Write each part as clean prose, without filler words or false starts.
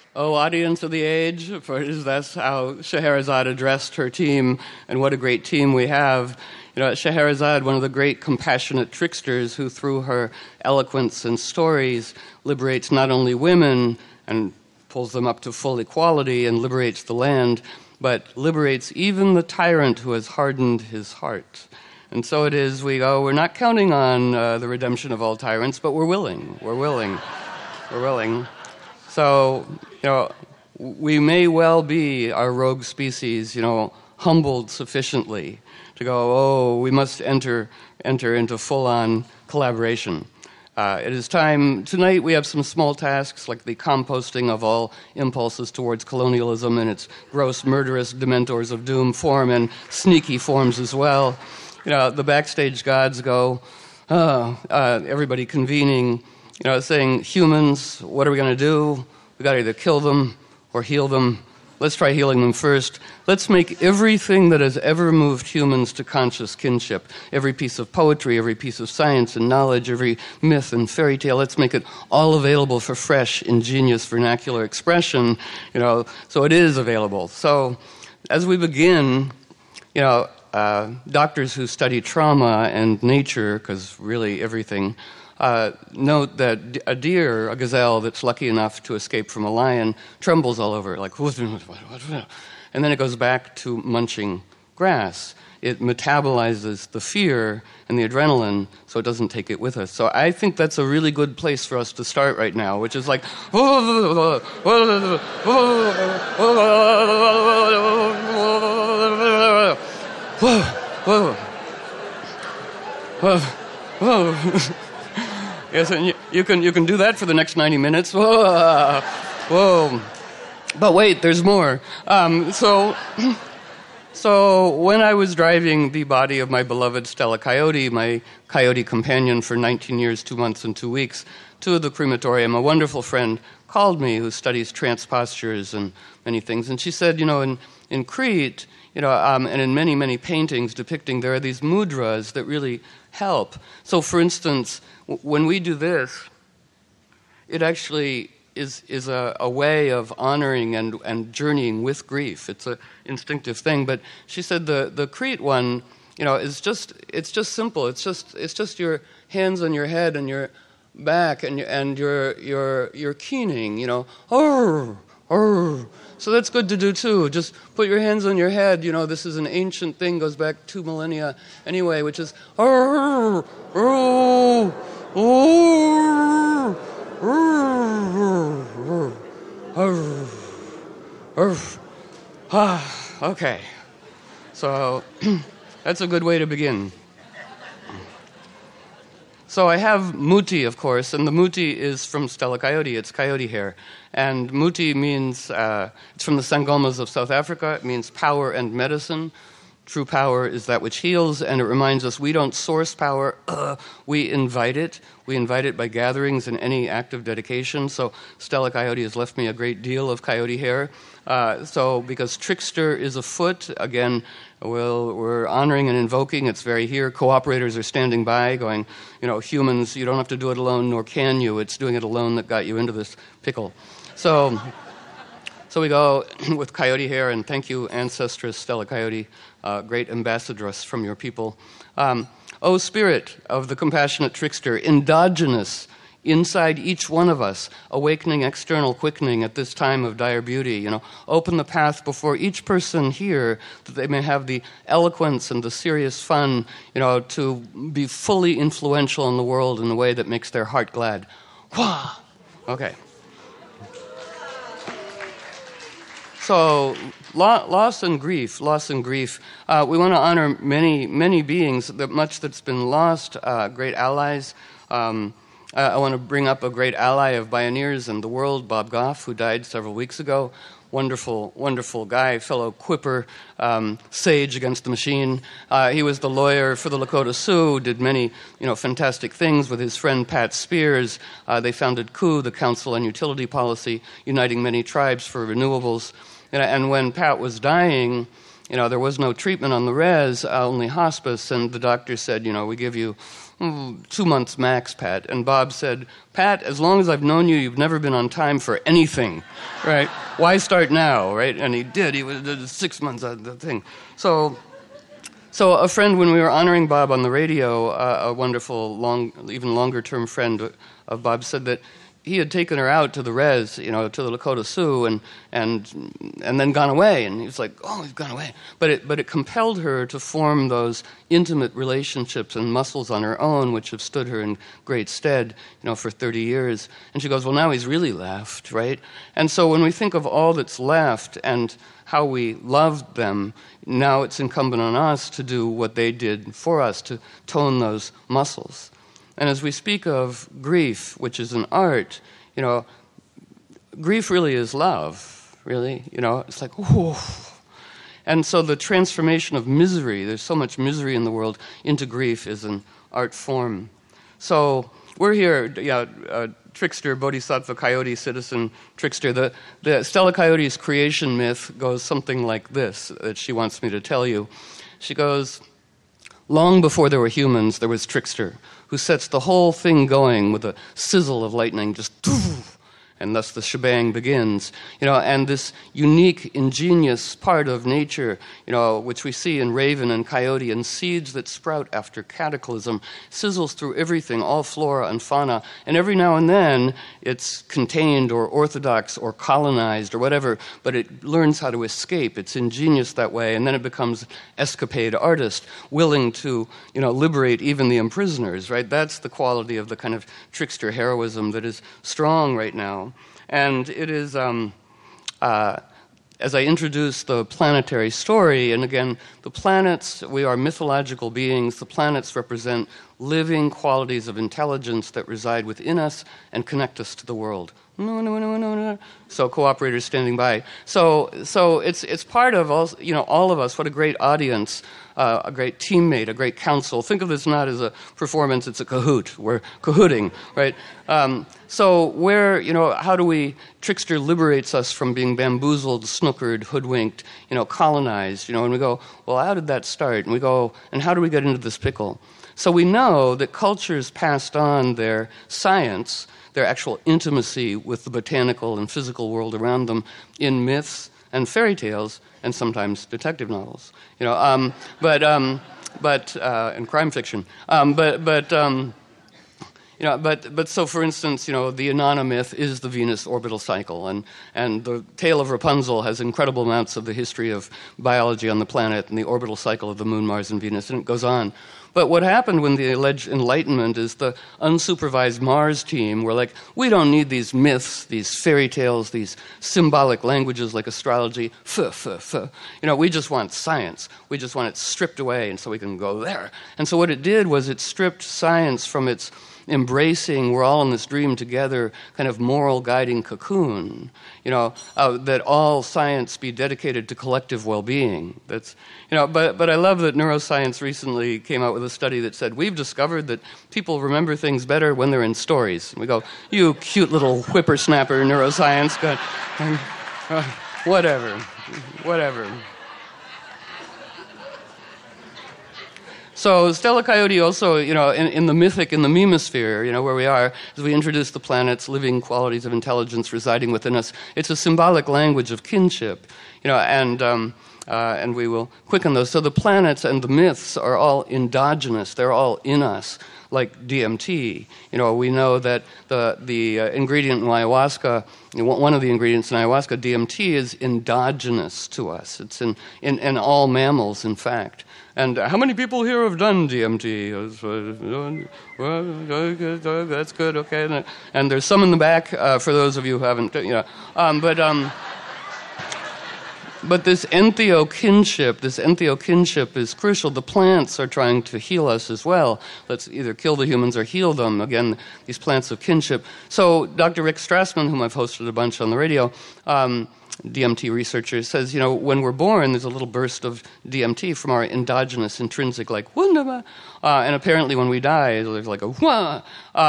O audience of the age, for that's how Scheherazade addressed her team, and what a great team we have. You know, Scheherazade, one of the great compassionate tricksters who, through her eloquence and stories, liberates not only women and pulls them up to full equality and liberates the land, but liberates even the tyrant who has hardened his heart. And so it is, we go, we're not counting on the redemption of all tyrants, but we're willing. We're willing. We're willing. So, you know, we may well be, our rogue species, you know, humbled sufficiently to go, oh, we must enter into full-on collaboration. It is time. Tonight we have some small tasks like the composting of all impulses towards colonialism and its gross, murderous dementors of doom form and sneaky forms as well. You know, the backstage gods go, everybody convening, you know, saying, humans, what are we going to do? We got to either kill them or heal them. Let's try healing them first. Let's make everything that has ever moved humans to conscious kinship, every piece of poetry, every piece of science and knowledge, every myth and fairy tale, let's make it all available for fresh, ingenious vernacular expression, you know, so it is available. So as we begin, you know, doctors who study trauma and nature, because really everything, note that a deer, a gazelle that's lucky enough to escape from a lion, trembles all over, like, and then it goes back to munching grass. It metabolizes the fear and the adrenaline, so it doesn't take it with us. So I think that's a really good place for us to start right now, which is like, yes, and you can do that for the next 90 minutes. Whoa. But wait, there's more. So when I was driving the body of my beloved Stella Coyote, my coyote companion for 19 years, 2 months, and 2 weeks, to the crematorium, a wonderful friend called me who studies trance postures and many things, and she said, you know, in Crete, you know, and in many, many paintings depicting, there are these mudras that really help. So, for instance, when we do this, it actually is a way of honoring and journeying with grief. It's an instinctive thing. But she said the Crete one, you know, it's just simple. It's just your hands on your head and your back and your keening, you know, So that's good to do too. Just put your hands on your head. You know, this is an ancient thing, goes back 2 millennia anyway, which is okay. So that's a good way to begin. So I have muti, of course, and the muti is from Stella Coyote. It's coyote hair. And muti means, it's from the Sangomas of South Africa. It means power and medicine. True power is that which heals, and it reminds us we don't source power, we invite it. We invite it by gatherings and any act of dedication. So Stella Coyote has left me a great deal of coyote hair. So because trickster is afoot, again, we're honoring and invoking. It's very here. Cooperators are standing by going, you know, humans, you don't have to do it alone, nor can you. It's doing it alone that got you into this pickle. So we go with coyote hair, and thank you, ancestress Stella Coyote, great ambassadress from your people. O spirit of the compassionate trickster, endogenous inside each one of us, awakening external quickening at this time of dire beauty, you know, open the path before each person here that they may have the eloquence and the serious fun, you know, to be fully influential in the world in a way that makes their heart glad. Wah! Okay. So, loss and grief. We want to honor many beings, much that's been lost, great allies. I want to bring up a great ally of Bioneers and the world, Bob Goff, who died several weeks ago. Wonderful, wonderful guy, fellow quipper, sage against the machine. He was the lawyer for the Lakota Sioux, did many, you know, fantastic things with his friend Pat Spears. They founded COO, the Council on Utility Policy, uniting many tribes for renewables. And when Pat was dying, you know, there was no treatment on the res, only hospice, and the doctor said, you know, we give you 2 months max, Pat. And Bob said, Pat, as long as I've known you, you've never been on time for anything, right? Why start now, right? And he did. He did 6 months of the thing. So a friend, when we were honoring Bob on the radio, a wonderful, even longer-term friend of Bob, said that he had taken her out to the res, to the Lakota Sioux, and then gone away. And he was like, "Oh, he's gone away." But it compelled her to form those intimate relationships and muscles on her own, which have stood her in great stead, for 30 years. And she goes, "Well, now he's really left, right?" And so when we think of all that's left and how we loved them, now it's incumbent on us to do what they did for us, to tone those muscles. And as we speak of grief, which is an art, grief really is love, really. It's like, whoa. And so the transformation of misery, there's so much misery in the world, into grief is an art form. So we're here, trickster, bodhisattva, coyote, citizen, trickster. The Stella Coyote's creation myth goes something like this, that she wants me to tell you. She goes, long before there were humans, there was trickster, who sets the whole thing going with a sizzle of lightning, just doof, and thus the shebang begins. And this unique, ingenious part of nature, which we see in raven and coyote, and seeds that sprout after cataclysm, sizzles through everything, all flora and fauna, and every now and then it's contained or orthodox or colonized or whatever, but it learns how to escape. It's ingenious that way, and then it becomes escapade artist, willing to, liberate even the imprisoners, right? That's the quality of the kind of trickster heroism that is strong right now. And it is, as I introduce the planetary story, and again, the planets, we are mythological beings. The planets represent living qualities of intelligence that reside within us and connect us to the world. No. So cooperators standing by. So it's part of all of us. What a great audience, a great teammate, a great council. Think of this not as a performance; it's a cahoot. We're cahooting, right? So how do we? Trickster liberates us from being bamboozled, snookered, hoodwinked, colonized. And we go, well, how did that start? And we go, and how do we get into this pickle? So we know that cultures passed on their science, their actual intimacy with the botanical and physical world around them in myths and fairy tales and sometimes detective novels, and crime fiction. But so for instance, the Inanna myth is the Venus orbital cycle, and the tale of Rapunzel has incredible amounts of the history of biology on the planet and the orbital cycle of the Moon, Mars, and Venus, and it goes on. But what happened when the alleged Enlightenment is the unsupervised Mars team were like, we don't need these myths, these fairy tales, these symbolic languages like astrology. We just want science. We just want it stripped away, and so we can go there. And so what it did was it stripped science from its embracing, we're all in this dream together, kind of moral guiding cocoon, that all science be dedicated to collective well-being. That's, but I love that neuroscience recently came out with a study that said, we've discovered that people remember things better when they're in stories. And we go, you cute little whippersnapper neuroscience, whatever. So Stella Coyote also, in the mythic, in the memosphere, where we are, as we introduce the planets, living qualities of intelligence residing within us, it's a symbolic language of kinship, and we will quicken those. So the planets and the myths are all endogenous. They're all in us, like DMT. We know that the ingredient in ayahuasca, one of the ingredients in ayahuasca, DMT, is endogenous to us. It's in all mammals, in fact. And how many people here have done DMT? Well, that's good, okay. And there's some in the back for those of you who haven't, But this entheokinship is crucial. The plants are trying to heal us as well. Let's either kill the humans or heal them. Again, these plants of kinship. So Dr. Rick Strassman, whom I've hosted a bunch on the radio, DMT researcher, says, when we're born, there's a little burst of DMT from our endogenous, intrinsic, like, wunderbar. And apparently when we die, there's like a wah.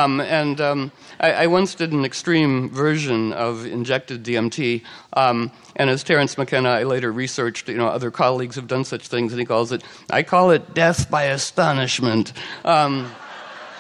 I once did an extreme version of injected DMT, and as Terence McKenna, I later researched, other colleagues have done such things, and he calls it, I call it death by astonishment.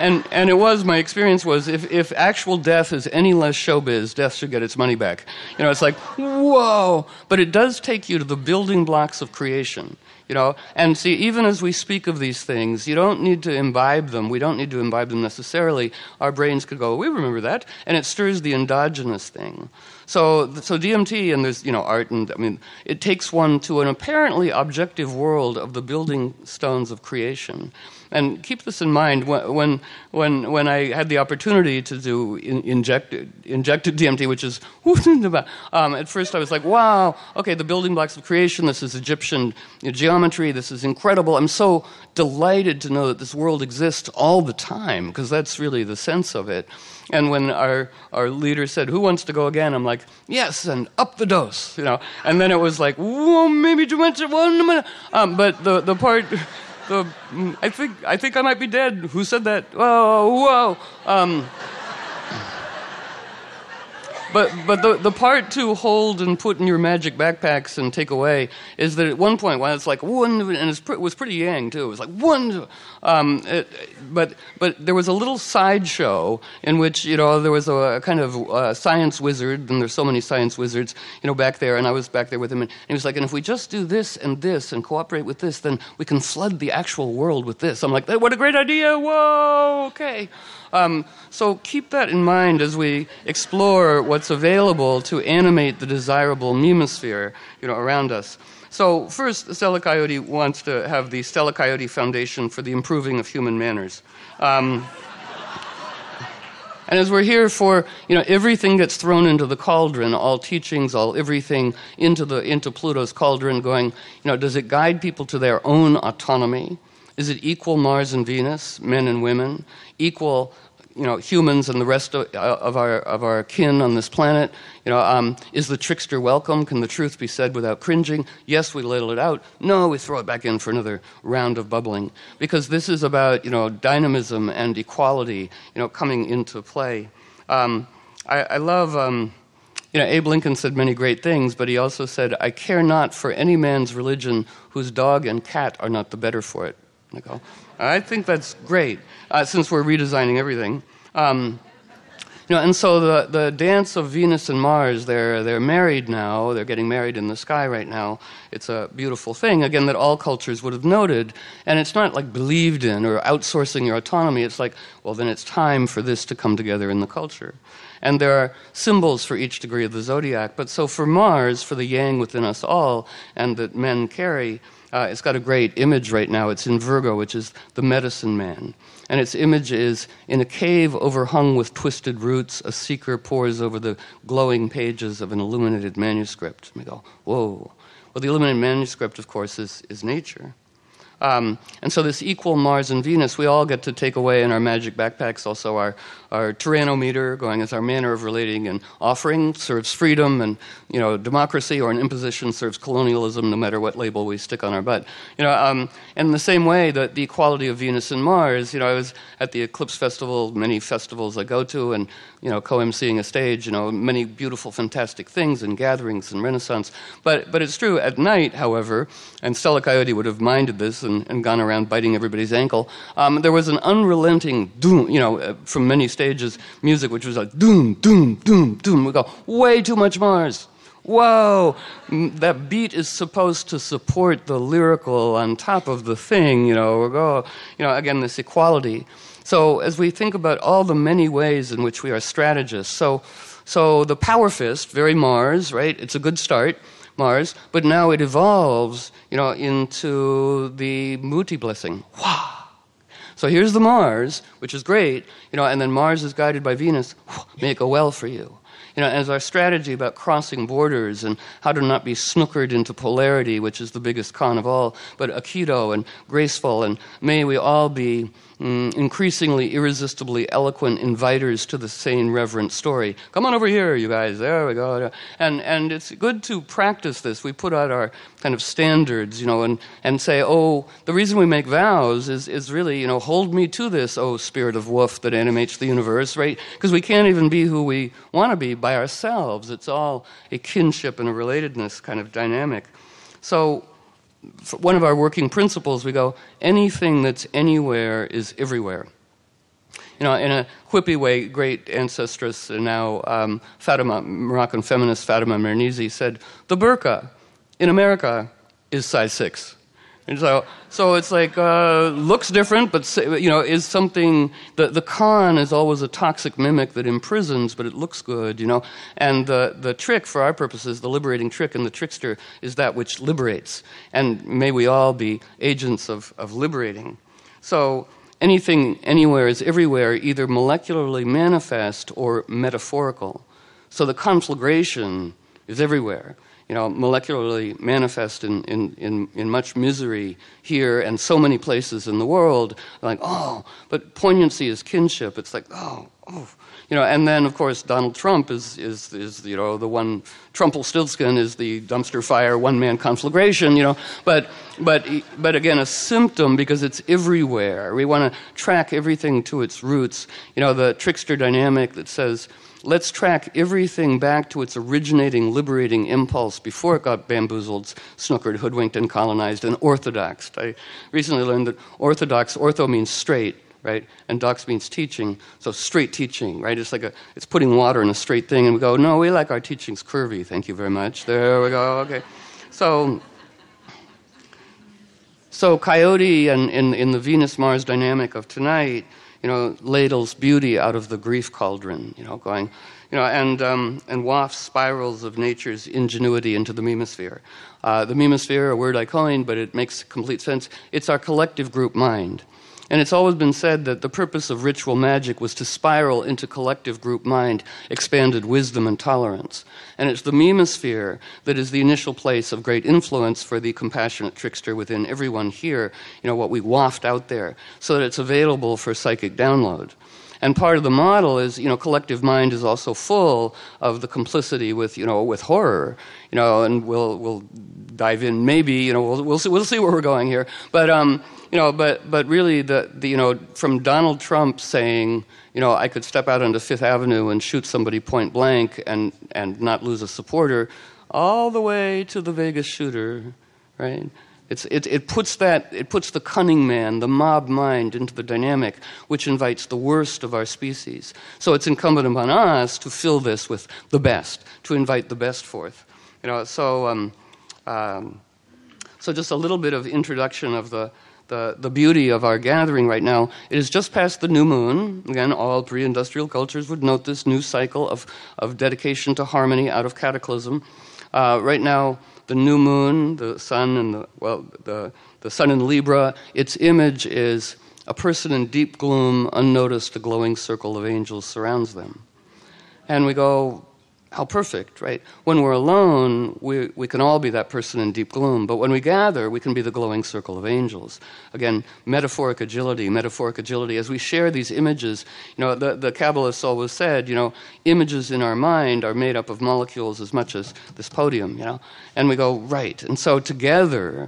and it was, my experience was, if actual death is any less showbiz, death should get its money back. You know, it's like, whoa! But it does take you to the building blocks of creation. You know, and see, even as we speak of these things, you don't need to imbibe them. We don't need to imbibe them necessarily. Our brains could go, we remember that, and it stirs the endogenous thing. So DMT, and there's, you know, art, and I mean, it takes one to an apparently objective world of the building stones of creation. And keep this in mind, when I had the opportunity to do injected DMT, which is, at first I was like, wow, okay, the building blocks of creation, this is Egyptian geometry, this is incredible. I'm so delighted to know that this world exists all the time, because that's really the sense of it. And when our leader said, who wants to go again? I'm like, yes, and up the dose, you know. And then it was like, whoa, maybe too much, but the part... I think I might be dead. Who said that? Whoa. But the part to hold and put in your magic backpacks and take away is that at one point, while it's like one, and it was pretty yang too. It was like one, but there was a little sideshow in which, you know, there was a kind of science wizard, and there's so many science wizards, you know, back there, and I was back there with him, and he was like, and if we just do this and cooperate with this, then we can flood the actual world with this. I'm like, what a great idea! Whoa, okay. So keep that in mind as we explore what's available to animate the desirable memosphere, you know, around us. So first, Stella Coyote wants to have the Stella Coyote Foundation for the Improving of Human Manners. And as we're here for, you know, everything gets thrown into the cauldron, all teachings, all everything into Pluto's cauldron, going, you know, does it guide people to their own autonomy? Is it equal Mars and Venus, men and women, equal, you know, humans and the rest of our kin on this planet? You know, is the trickster welcome? Can the truth be said without cringing? Yes, we ladle it out. No, we throw it back in for another round of bubbling, because this is about, you know, dynamism and equality, you know, coming into play. I love. You know, Abe Lincoln said many great things, but he also said, "I care not for any man's religion whose dog and cat are not the better for it." I think that's great, since we're redesigning everything. You know, and so the dance of Venus and Mars, they're married now. They're getting married in the sky right now. It's a beautiful thing, again, that all cultures would have noted. And it's not like believed in or outsourcing your autonomy. It's like, well, then it's time for this to come together in the culture. And there are symbols for each degree of the zodiac. But so for Mars, for the yang within us all, and that men carry, it's got a great image right now. It's in Virgo, which is the medicine man. And its image is, in a cave overhung with twisted roots, a seeker pores over the glowing pages of an illuminated manuscript. And we go, whoa. Well, the illuminated manuscript, of course, is nature. And so this equal Mars and Venus, we all get to take away in our magic backpacks also our tyrannometer, going as our manner of relating, and offering serves freedom, and, you know, democracy or an imposition serves colonialism, no matter what label we stick on our butt. You know, and in the same way that the equality of Venus and Mars, you know, I was at the Eclipse Festival, many festivals I go to, and, you know, co-emceeing a stage, you know, many beautiful, fantastic things and gatherings and Renaissance. But it's true, at night, however, and Stella Coyote would have minded this and gone around biting everybody's ankle, there was an unrelenting doom, you know, from many stages, music, which was like doom, doom, doom, doom. We go, way too much Mars. Whoa, that beat is supposed to support the lyrical on top of the thing, you know, again, this equality. So as we think about all the many ways in which we are strategists, so the power fist, very Mars, right? It's a good start, Mars, but now it evolves, you know, into the Muti blessing. Wow. So here's the Mars, which is great, you know, and then Mars is guided by Venus. May it go well for you. You know, as our strategy about crossing borders and how to not be snookered into polarity, which is the biggest con of all, but aikido and graceful, and may we all be increasingly irresistibly eloquent inviters to the sane, reverent story. Come on over here, you guys. There we go. And it's good to practice this. We put out our kind of standards, you know, and say, oh, the reason we make vows is really, you know, hold me to this, oh, spirit of woof that animates the universe, right? Because we can't even be who we want to be by ourselves. It's all a kinship and a relatedness kind of dynamic. So one of our working principles, we go, anything that's anywhere is everywhere. in a whippy way, great ancestress and now Fatima, Moroccan feminist Fatima Mernissi said, the burqa in America is size 6. And so it's like, looks different, but, is something, the con is always a toxic mimic that imprisons, but it looks good, And the trick, for our purposes, the liberating trick in the trickster is that which liberates. And may we all be agents of liberating. So anything, anywhere is everywhere, either molecularly manifest or metaphorical. So the conflagration is everywhere. Molecularly manifest in much misery here and so many places in the world. Like, but poignancy is kinship. It's like, and then of course Donald Trump is the one. Trumpelstiltskin is the dumpster fire one-man conflagration. But again a symptom because it's everywhere. We want to track everything to its roots. The trickster dynamic that says, let's track everything back to its originating, liberating impulse before it got bamboozled, snookered, hoodwinked, and colonized, and orthodoxed. I recently learned that ortho means straight, right? And dox means teaching, so straight teaching, right? It's like it's putting water in a straight thing, and we go, no, we like our teachings curvy, thank you very much. There we go, okay. So Coyote in the Venus-Mars dynamic of tonight, ladles beauty out of the grief cauldron, going, and wafts spirals of nature's ingenuity into the memosphere. The memosphere, a word I coined, but it makes complete sense. It's our collective group mind. And it's always been said that the purpose of ritual magic was to spiral into collective group mind, expanded wisdom and tolerance. And it's the memosphere that is the initial place of great influence for the compassionate trickster within everyone here, what we waft out there, so that it's available for psychic download. And part of the model is, collective mind is also full of the complicity with, with horror, and we'll dive in maybe, we'll see where we're going here. But, but really from Donald Trump saying, I could step out onto Fifth Avenue and shoot somebody point blank and not lose a supporter, all the way to the Vegas shooter, right? It puts the cunning man, the mob mind, into the dynamic, which invites the worst of our species. So it's incumbent upon us to fill this with the best, to invite the best forth. So just a little bit of introduction of the beauty of our gathering right now. It is just past the new moon. Again, all pre-industrial cultures would note this new cycle of dedication to harmony out of cataclysm. Right now, the new moon, the sun, and the sun in Libra, its image is a person in deep gloom, unnoticed, a glowing circle of angels surrounds them. And we go, how perfect, right? When we're alone, we can all be that person in deep gloom, but when we gather, we can be the glowing circle of angels. Again, metaphoric agility. As we share these images, the Kabbalists always said, images in our mind are made up of molecules as much as this podium, And we go, right. And so together,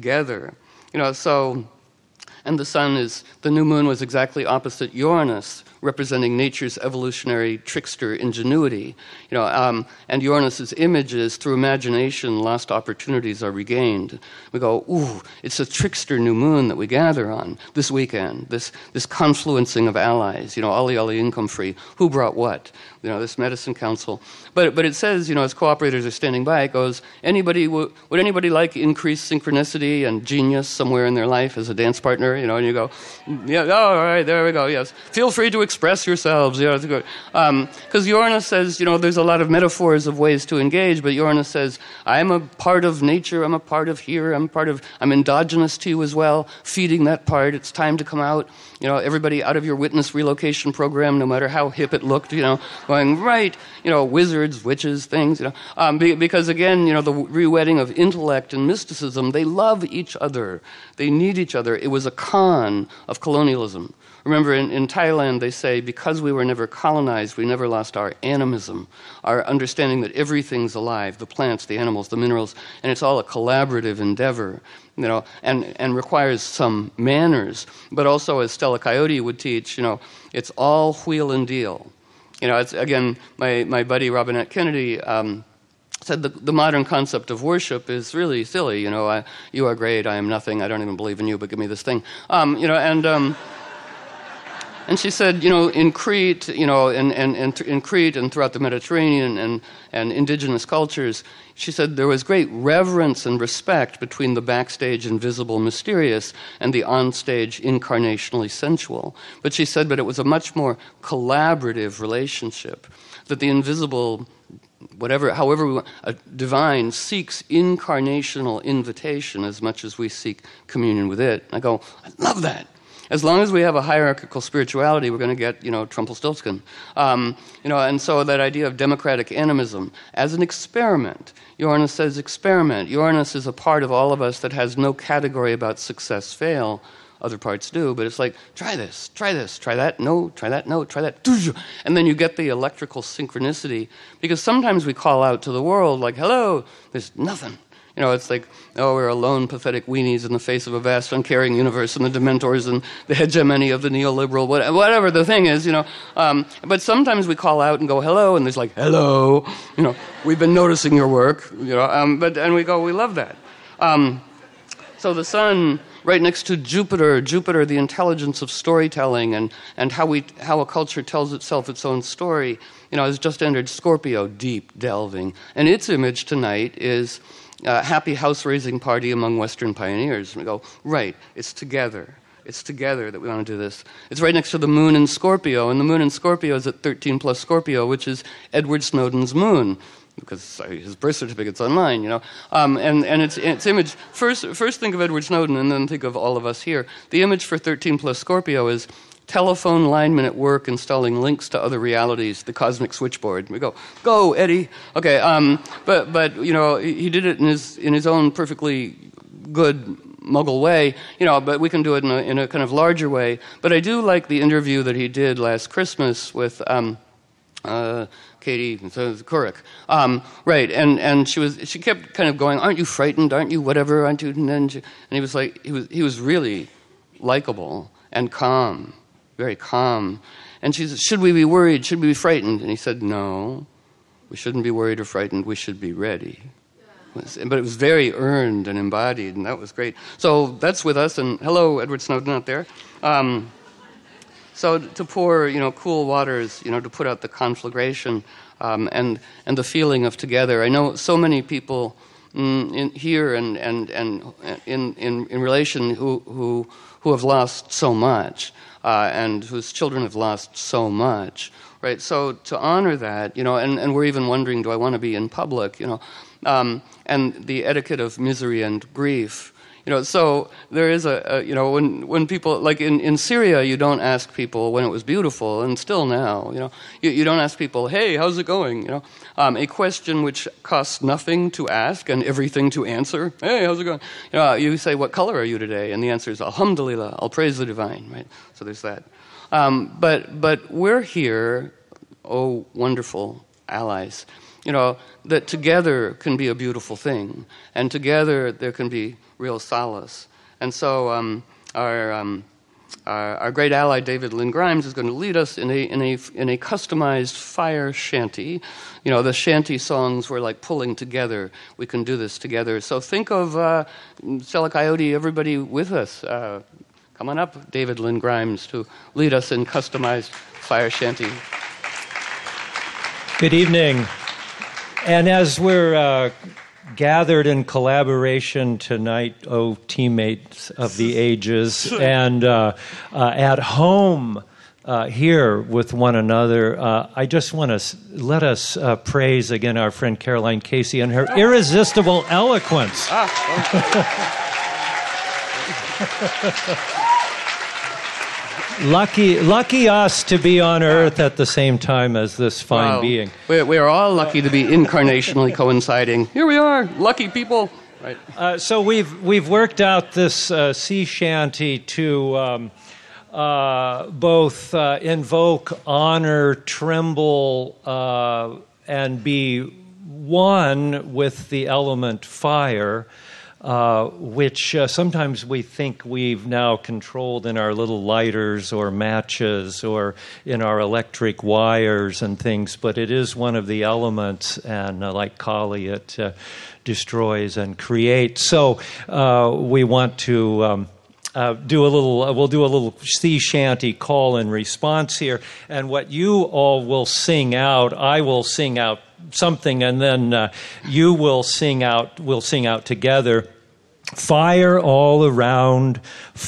and the new moon was exactly opposite Uranus, representing nature's evolutionary trickster ingenuity. And Uranus's images, through imagination, lost opportunities are regained. We go, ooh, it's a trickster new moon that we gather on this weekend, this confluencing of allies, Ali income free, who brought what? This medicine council. But it says, as cooperators are standing by, it goes, would anybody like increased synchronicity and genius somewhere in their life as a dance partner? And you go, yeah, all right, there we go, yes. Feel free to express yourselves. Because Uranus says, there's a lot of metaphors of ways to engage, but Uranus says, I'm a part of nature, I'm a part of here, I'm endogenous to you as well, feeding that part, it's time to come out. Everybody out of your witness relocation program, no matter how hip it looked, going, right, wizards, witches, things, because again, the rewedding of intellect and mysticism, they love each other. They need each other. It was a con of colonialism. Remember, in Thailand, they say, because we were never colonized, we never lost our animism, our understanding that everything's alive, the plants, the animals, the minerals, and it's all a collaborative endeavor, and requires some manners. But also, as Stella Coyote would teach, it's all wheel and deal. It's, again, my buddy Robinette Kennedy said the modern concept of worship is really silly. You are great, I am nothing, I don't even believe in you, but give me this thing. And she said, in Crete, and in Crete and throughout the Mediterranean and indigenous cultures, she said there was great reverence and respect between the backstage invisible mysterious and the onstage incarnationally sensual. But she said, but it was a much more collaborative relationship, that the invisible, however divine, seeks incarnational invitation as much as we seek communion with it. I go, I love that. As long as we have a hierarchical spirituality, we're going to get, Trumpelstiltskin. And so that idea of democratic animism as an experiment. Uranus says experiment. Uranus is a part of all of us that has no category about success, fail. Other parts do, but it's like, try this, try that, no, try that, no, try that. And then you get the electrical synchronicity, because sometimes we call out to the world like, hello, there's nothing. It's like, we're alone, pathetic weenies in the face of a vast, uncaring universe, and the Dementors and the hegemony of the neoliberal, whatever the thing is, But sometimes we call out and go, hello, and there's like, hello, we've been noticing your work, and we go, we love that. So the sun, right next to Jupiter, the intelligence of storytelling, and how a culture tells itself its own story, has just entered Scorpio, deep delving. And its image tonight is happy house-raising party among Western pioneers. And we go, right, it's together. It's together that we want to do this. It's right next to the moon in Scorpio, and the moon in Scorpio is at 13 plus Scorpio, which is Edward Snowden's moon, because his birth certificate's online, And its image, first think of Edward Snowden, and then think of all of us here. The image for 13 plus Scorpio is telephone lineman at work installing links to other realities, the cosmic switchboard. We go, Eddie. Okay, but he did it in his own perfectly good Muggle way, but we can do it in a kind of larger way. But I do like the interview that he did last Christmas with Katie Couric, right? And she kept kind of going, "Aren't you frightened? Aren't you whatever? Aren't you?" And he was like, he was really likable and calm. Very calm. And she said, should we be worried? Should we be frightened? And he said, no, we shouldn't be worried or frightened. We should be ready. But it was very earned and embodied, and that was great. So that's with us, and hello, Edward Snowden out there. So to pour, cool waters, to put out the conflagration and the feeling of together. I know so many people here and in relation who have lost so much. And whose children have lost so much, right? So to honor that, and we're even wondering, do I want to be in public, and the etiquette of misery and grief, so there is when people, like in Syria, you don't ask people when it was beautiful, and still now, you don't ask people, hey, how's it going, a question which costs nothing to ask and everything to answer, hey, how's it going, you say, what color are you today, and the answer is, alhamdulillah, I'll praise the divine, right, so there's that, but we're here, oh, wonderful allies, that together can be a beautiful thing, and together there can be real solace. And so our great ally David Lynn Grimes is going to lead us in a customized fire shanty. The shanty songs were like pulling together. We can do this together. So think of Stella Coyote, everybody with us. Come on up, David Lynn Grimes, to lead us in customized fire shanty. Good evening. And as we're gathered in collaboration tonight, oh teammates of the ages, and at home here with one another, I just want to let us praise again our friend Caroline Casey and her irresistible eloquence. Lucky us to be on Earth at the same time as this fine being. We are all lucky to be incarnationally coinciding. Here we are, lucky people. Right. So we've worked out this sea shanty to both invoke, honor, tremble, and be one with the element fire. Which sometimes we think we've now controlled in our little lighters or matches or in our electric wires and things, but it is one of the elements, and like Kali, it destroys and creates. So we want to we'll do a little sea shanty call and response here, and what you all will sing out, I will sing out something, and then we'll sing out together. Fire all around,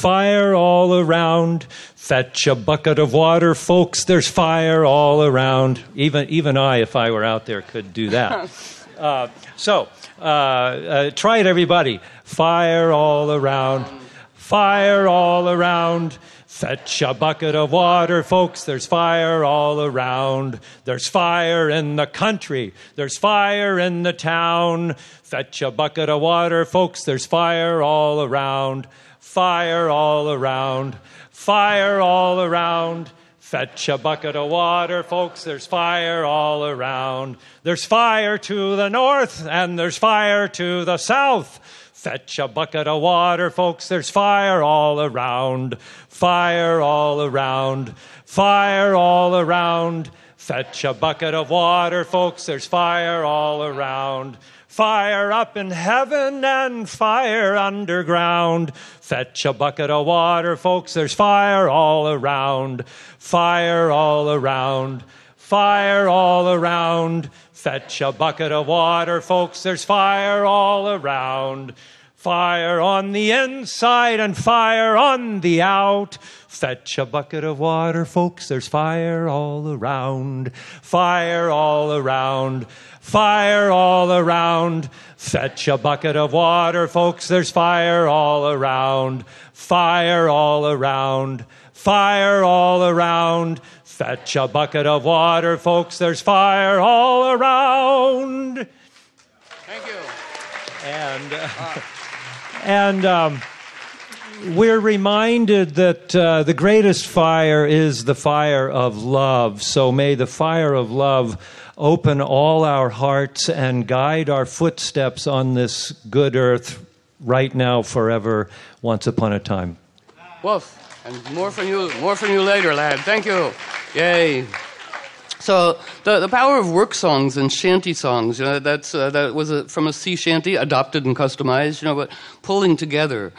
fetch a bucket of water, folks, there's fire all around. Even I, if I were out there, could do that. So try it, everybody. Fire all around, fetch a bucket of water, folks, there's fire all around. There's fire in the country, there's fire in the town. Fetch a bucket of water, folks, there's fire all around. Fire all around, fetch a bucket of water, folks, there's fire all around. There's fire to the north and there's fire to the south. Fetch a bucket of water, folks, there's fire all around. Fire all around, fetch a bucket of water, folks, there's fire all around. Fire up in heaven and fire underground. Fetch a bucket of water, folks, there's fire all around. Fire all around, fetch a bucket of water, folks, there's fire all around. Fire on the inside and fire on the out. Fetch a bucket of water, folks, there's fire all around. Fire all around, fetch a bucket of water, folks, there's fire all around. Fire all around, fetch a bucket of water, folks, there's fire all around. Thank you. And we're reminded that the greatest fire is the fire of love. So may the fire of love open all our hearts and guide our footsteps on this good earth right now, forever, once upon a time. Wolf, and more from you later, lad. Thank you. Yay. So the power of work songs and shanty songs, that was from a sea shanty, adopted and customized, but pulling together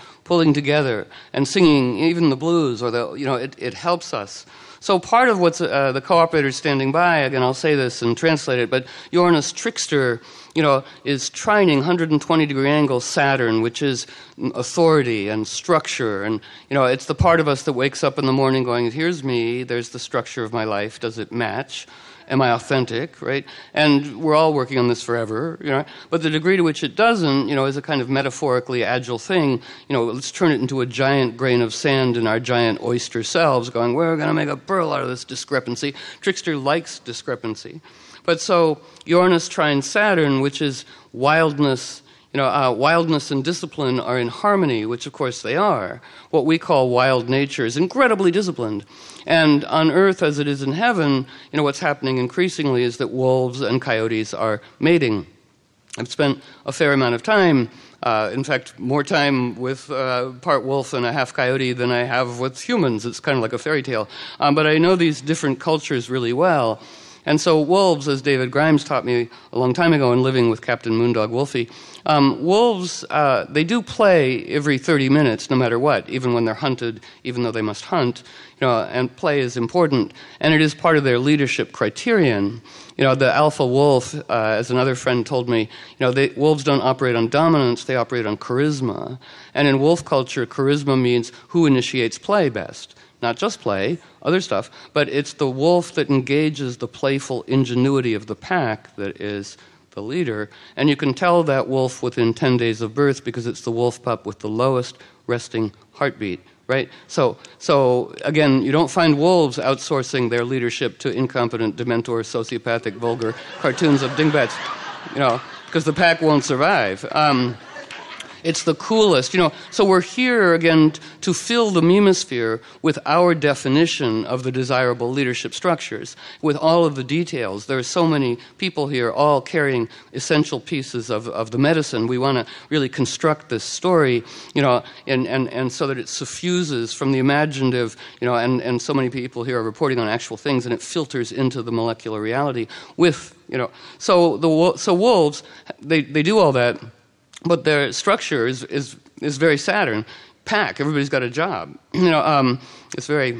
and singing even the blues or it helps us. So part of what's the co-operator standing by, again, I'll say this and translate it, but Uranus Trickster, is trining 120-degree angle Saturn, which is authority and structure. And, it's the part of us that wakes up in the morning going, here's me, there's the structure of my life, does it match? Am I authentic, right? And we're all working on this forever, But the degree to which it doesn't, is a kind of metaphorically agile thing. Let's turn it into a giant grain of sand in our giant oyster selves, going, we're going to make a pearl out of this discrepancy. Trickster likes discrepancy. But so Uranus trines Saturn, which is wildness. Wildness and discipline are in harmony, which of course they are. What we call wild nature is incredibly disciplined. And on Earth, as it is in heaven, what's happening increasingly is that wolves and coyotes are mating. I've spent a fair amount of time, in fact, more time with part wolf and a half coyote than I have with humans. It's kind of like a fairy tale. But I know these different cultures really well. And so wolves, as David Grimes taught me a long time ago in living with Captain Moondog Wolfie, wolves, they do play every 30 minutes no matter what, even when they're hunted, even though they must hunt, and play is important. And it is part of their leadership criterion. The alpha wolf, as another friend told me, wolves don't operate on dominance, they operate on charisma. And in wolf culture, charisma means who initiates play best. Not just play, other stuff, but it's the wolf that engages the playful ingenuity of the pack that is the leader. And you can tell that wolf within 10 days of birth because it's the wolf pup with the lowest resting heartbeat, right? So again, you don't find wolves outsourcing their leadership to incompetent, dementor, sociopathic, vulgar cartoons of dingbats, because the pack won't survive. It's the coolest, So we're here, again, to fill the memosphere with our definition of the desirable leadership structures, with all of the details. There are so many people here all carrying essential pieces of the medicine. We want to really construct this story, and so that it suffuses from the imaginative, and so many people here are reporting on actual things, and it filters into the molecular reality with, So wolves, they do all that. But their structure is very Saturn. pack. Everybody's got a job. It's very...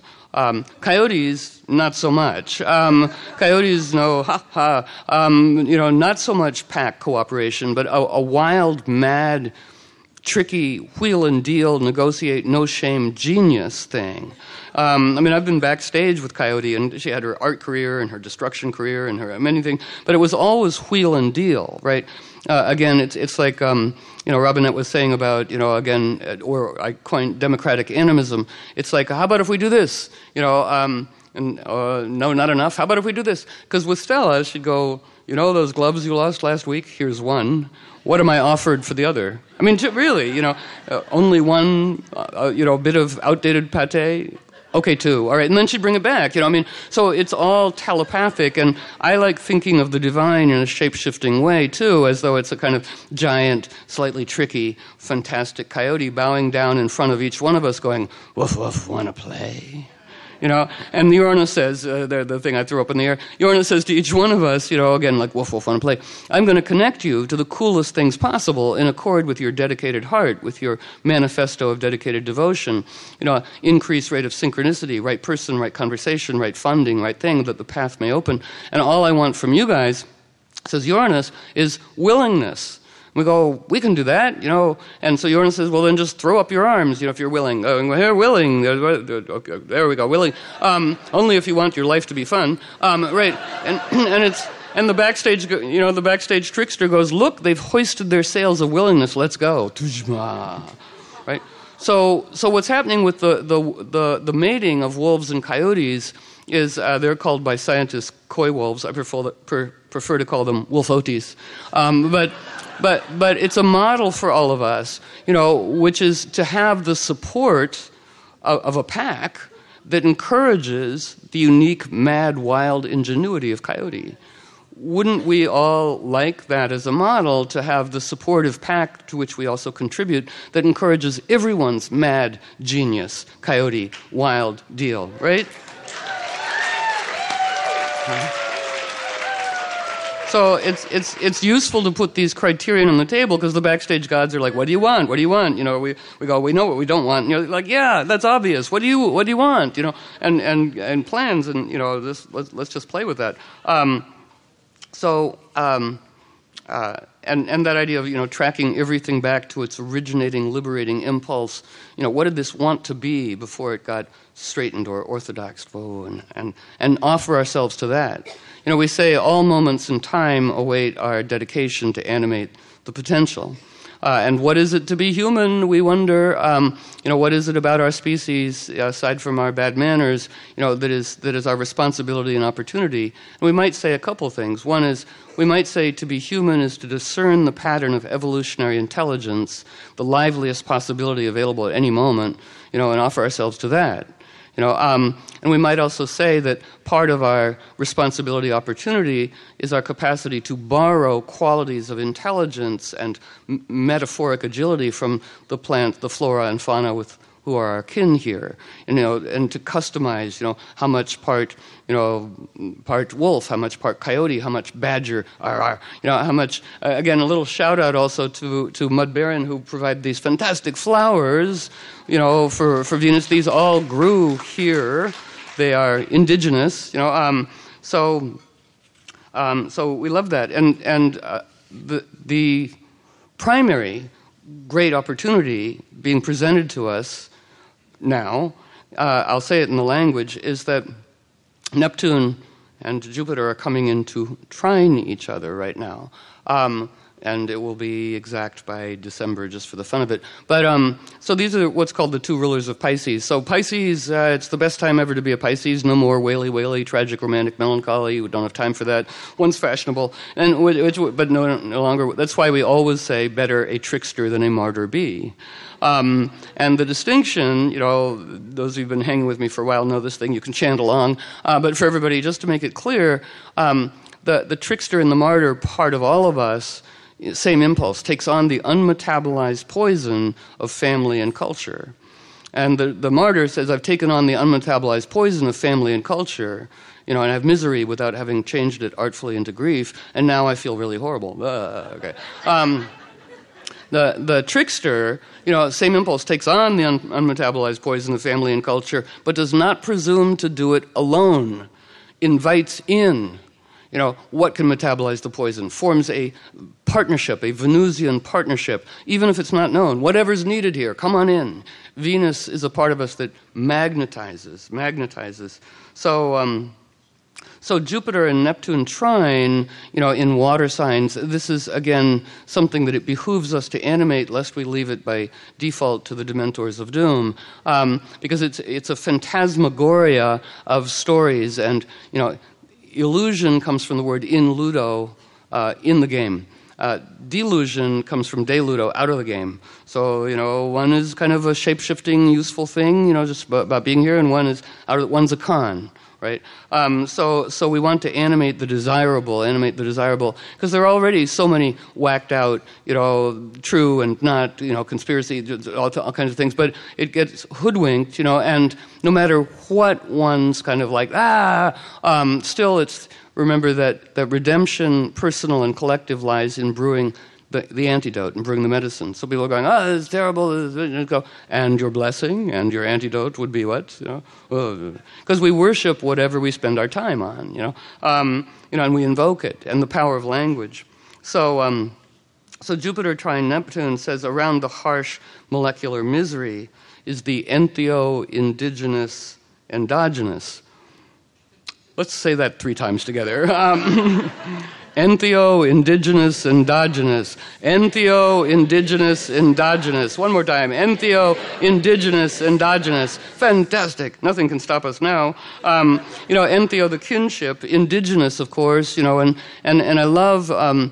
coyotes, not so much. Coyotes, no, not so much pack cooperation, but a wild, mad, tricky, wheel and deal, negotiate, no shame, genius thing. I've been backstage with Coyote, and she had her art career and her destruction career and her many things, but it was always wheel and deal, right? Again, it's like, Robinette was saying about, or I coined democratic animism. It's like, how about if we do this? No, not enough. How about if we do this? Because with Stella, she'd go, those gloves you lost last week? Here's one. What am I offered for the other? Really, only one, bit of outdated pate. Okay, two. All right, and then she'd bring it back. So it's all telepathic, and I like thinking of the divine in a shape-shifting way too, as though it's a kind of giant, slightly tricky, fantastic coyote bowing down in front of each one of us, going, "Woof woof, wanna play?" And Uranus says, the thing I threw up in the air, Uranus says to each one of us, again, like, woof, woof, want to play, I'm going to connect you to the coolest things possible in accord with your dedicated heart, with your manifesto of dedicated devotion, increased rate of synchronicity, right person, right conversation, right funding, right thing, that the path may open. And all I want from you guys, says Uranus, is willingness. We go, we can do that, And so Uranus says, well, then just throw up your arms, if you're willing. Here, willing. Okay, there we go, willing. Only if you want your life to be fun. Right. And the backstage, the backstage trickster goes, look, they've hoisted their sails of willingness. Let's go. Right. So what's happening with the mating of wolves and coyotes is they're called by scientists coy wolves. I prefer to call them wolfotes. But it's a model for all of us, which is to have the support of a pack that encourages the unique, mad, wild ingenuity of Coyote. Wouldn't we all like that as a model, to have the supportive pack to which we also contribute that encourages everyone's mad, genius, Coyote, wild deal, right? So it's useful to put these criterion on the table, because the backstage gods are like, what do you want? What do you want? We go, we know what we don't want. And you're like, yeah, that's obvious. What do you want? And plans, and let's just play with that. And that idea of tracking everything back to its originating, liberating impulse. What did this want to be before it got straightened or orthodoxed? And offer ourselves to that. We say all moments in time await our dedication to animate the potential. And what is it to be human, we wonder? What is it about our species, aside from our bad manners, that is our responsibility and opportunity? And we might say a couple things. One is, we might say to be human is to discern the pattern of evolutionary intelligence, the liveliest possibility available at any moment, and offer ourselves to that. And we might also say that part of our responsibility opportunity is our capacity to borrow qualities of intelligence and metaphoric agility from the plant, the flora and fauna who are our kin here, and to customize, how much part wolf, how much part coyote, how much badger, how much. Again, a little shout out also to Mud Baron, who provided these fantastic flowers, for Venus. These all grew here. They are indigenous, So we love that, and the primary great opportunity being presented to us now, I'll say it in the language, is that Neptune and Jupiter are coming into trine each other right now. And it will be exact by December, just for the fun of it. But so these are what's called the two rulers of Pisces. So Pisces, it's the best time ever to be a Pisces. No more waily, tragic, romantic melancholy. We don't have time for that. One's fashionable, but no longer. That's why we always say, better a trickster than a martyr be. And the distinction, those who've been hanging with me for a while know this thing. You can chant along. But for everybody, just to make it clear, the trickster and the martyr part of all of us, same impulse, takes on the unmetabolized poison of family and culture. And the martyr says, I've taken on the unmetabolized poison of family and culture, and I have misery without having changed it artfully into grief, and now I feel really horrible. Okay. the trickster, same impulse, takes on the unmetabolized poison of family and culture, but does not presume to do it alone. Invites in, what can metabolize the poison, forms a partnership, a Venusian partnership, even if it's not known. Whatever's needed here, come on in. Venus is a part of us that magnetizes. So Jupiter and Neptune trine, in water signs, this is, again, something that it behooves us to animate lest we leave it by default to the Dementors of Doom, because it's a phantasmagoria of stories, and, illusion comes from the word in ludo, in the game. Delusion comes from de ludo, out of the game. So, one is kind of a shape-shifting, useful thing, just about being here, and one's a con. Right? So we want to animate the desirable, because there are already so many whacked out, true and not, conspiracy, all kinds of things, but it gets hoodwinked, and no matter what one's kind of like, still remember that redemption, personal and collective, lies in brewing the antidote and brewing the medicine. So people are going, this is terrible, and your blessing and your antidote would be what? Because we worship whatever we spend our time on, and we invoke it, and the power of language. So Jupiter trine Neptune says around the harsh molecular misery is the entheo, indigenous, endogenous. Let's say that 3 times together. Entheo, indigenous, endogenous. Entheo, indigenous, endogenous. One more time. Entheo, indigenous, endogenous. Fantastic. Nothing can stop us now. Entheo, the kinship. Indigenous, of course, and I love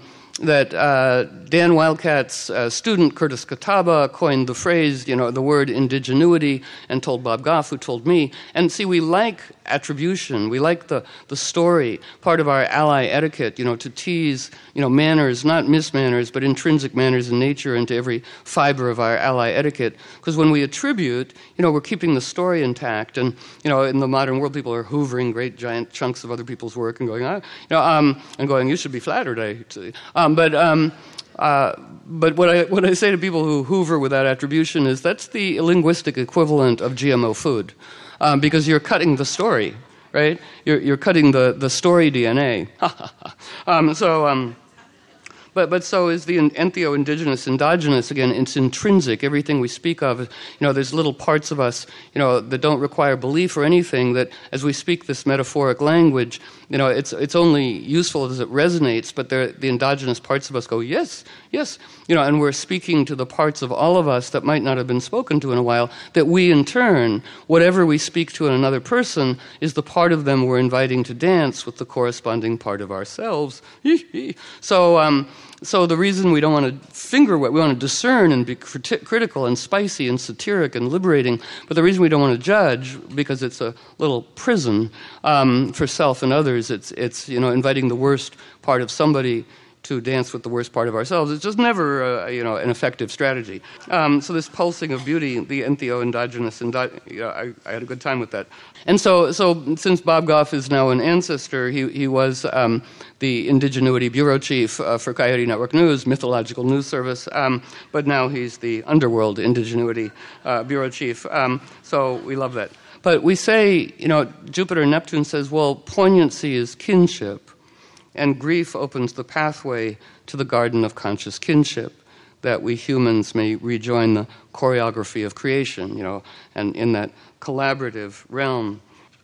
that Dan Wildcat's student, Curtis Catawba, coined the phrase, the word indigenuity, and told Bob Goff, who told me. And see, we like attribution. We like the story, part of our ally etiquette, to tease, manners, not mismanners, but intrinsic manners in nature into every fiber of our ally etiquette. Because when we attribute, we're keeping the story intact. And, in the modern world, people are hoovering great giant chunks of other people's work and going, and going, you should be flattered. But what I say to people who hoover without attribution is that's the linguistic equivalent of GMO food, because you're cutting the story, right? You're cutting the story DNA. But so is the entheo, indigenous, endogenous. Again, it's intrinsic. Everything we speak of, there's little parts of us, that don't require belief or anything, that as we speak this metaphoric language, it's only useful as it resonates, but the endogenous parts of us go, yes, and we're speaking to the parts of all of us that might not have been spoken to in a while, that we in turn, whatever we speak to in another person, is the part of them we're inviting to dance with the corresponding part of ourselves. So the reason we don't want to finger what we want to discern and be critical and spicy and satiric and liberating, but the reason we don't want to judge, because it's a little prison for self and others. It's inviting the worst part of somebody to dance with the worst part of ourselves. It's just never an effective strategy. So this pulsing of beauty, the entheo, endogenous, I had a good time with that. And so since Bob Goff is now an ancestor, he was the Indigenuity Bureau Chief for Coyote Network News, mythological news service, but now he's the Underworld Indigenuity Bureau Chief. So we love that. But we say, Jupiter and Neptune says, well, poignancy is kinship, and grief opens the pathway to the garden of conscious kinship, that we humans may rejoin the choreography of creation, and in that collaborative realm.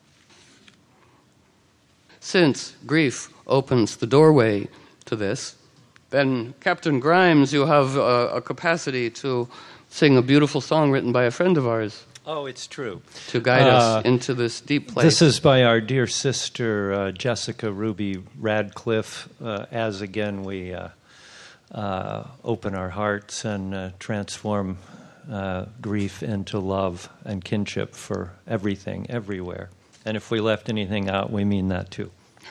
Since grief opens the doorway to this, then Captain Grimes, you have a capacity to sing a beautiful song written by a friend of ours. Oh, it's true. To guide us into this deep place. This is by our dear sister, Jessica Ruby Radcliffe, as again we open our hearts and transform grief into love and kinship for everything, everywhere. And if we left anything out, we mean that too.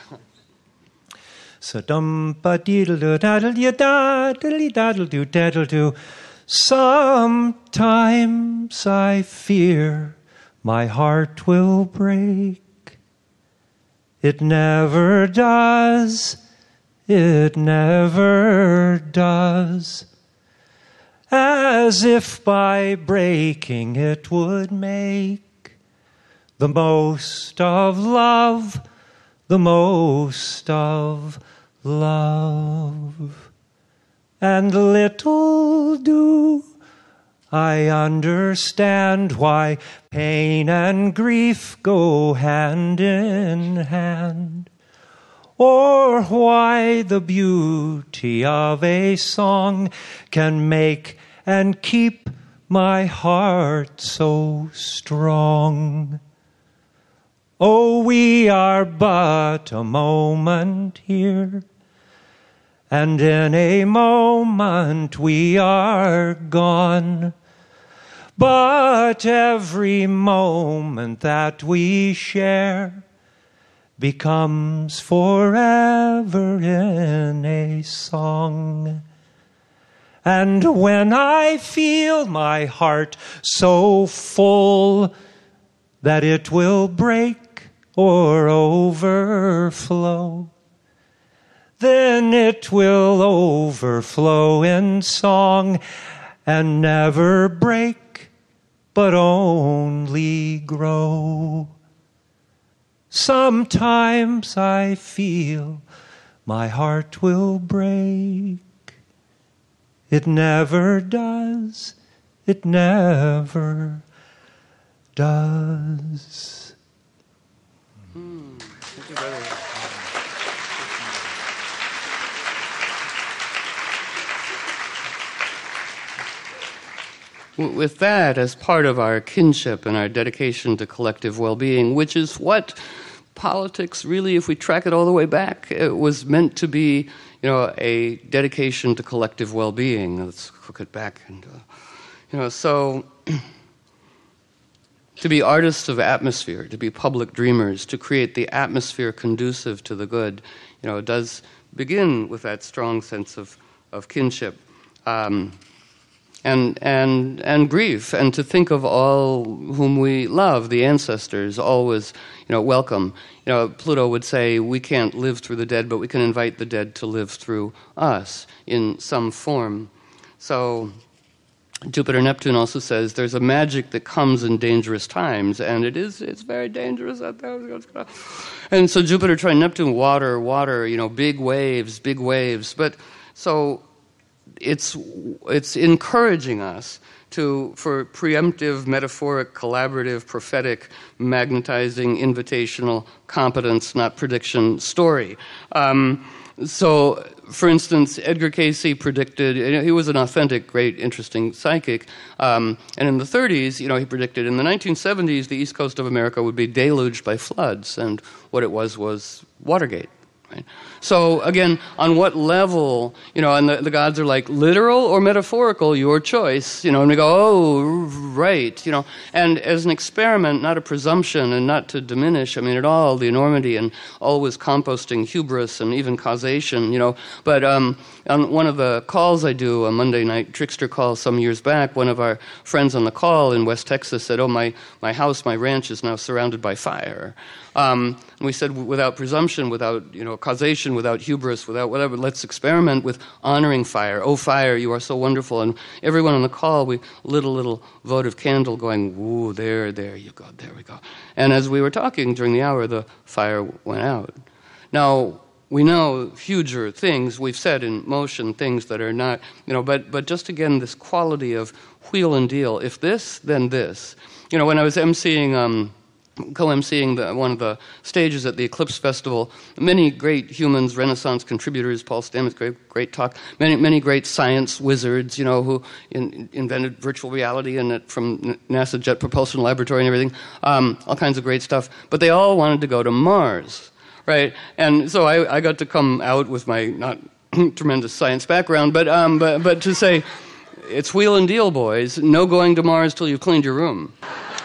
So dum ba deedle do daddle ya da diddly daddle do daddle do. Sometimes I fear my heart will break. It never does. It never does. as if by breaking it would make the most of love, the most of love. And little do I understand why pain and grief go hand in hand, or why the beauty of a song can make and keep my heart so strong. Oh, we are but a moment here, and in a moment we are gone. But every moment that we share becomes forever in a song. And when I feel my heart so full that it will break or overflow, then it will overflow in song and never break, but only grow. Sometimes I feel my heart will break. It never does. It never does. Thank you, brother. With that as part of our kinship and our dedication to collective well-being, which is what politics really, if we track it all the way back, it was meant to be, a dedication to collective well-being. Let's hook it back. And, so to be artists of atmosphere, to be public dreamers, to create the atmosphere conducive to the good, it does begin with that strong sense of kinship. And grief, and to think of all whom we love, the ancestors, always, welcome. Pluto would say, we can't live through the dead, but we can invite the dead to live through us in some form. So Jupiter Neptune also says there's a magic that comes in dangerous times, and it's very dangerous out there. And so Jupiter trine Neptune, water, big waves. But so it's encouraging us for preemptive, metaphoric, collaborative, prophetic, magnetizing, invitational, competence, not prediction, story. So, for instance, Edgar Cayce predicted, he was an authentic, great, interesting psychic, and in the 30s, he predicted in the 1970s the east coast of America would be deluged by floods, and what it was Watergate. Right? So again, on what level, and the gods are like, literal or metaphorical, your choice, and we go, oh, right, and as an experiment, not a presumption and not to diminish, at all, the enormity and always composting hubris and even causation, but on one of the calls I do, a Monday night trickster call some years back, one of our friends on the call in West Texas said, oh, my house, my ranch is now surrounded by fire. And we said, without presumption, without causation, without hubris, without whatever, let's experiment with honoring fire. Oh, fire, you are so wonderful. And everyone on the call, we lit a little votive candle going, ooh, there you go, there we go. And as we were talking during the hour, the fire went out. Now, we know huger things, we've set in motion things that are not, but just again, this quality of wheel and deal. If this, then this. When I was co-emceeing one of the stages at the Eclipse Festival, many great humans, Renaissance contributors, Paul Stamets, great talk, many great science wizards, who invented virtual reality and from NASA Jet Propulsion Laboratory and everything, all kinds of great stuff. But they all wanted to go to Mars, right? And so I got to come out with my not tremendous science background, but to say, it's wheel and deal, boys. No going to Mars till you've cleaned your room.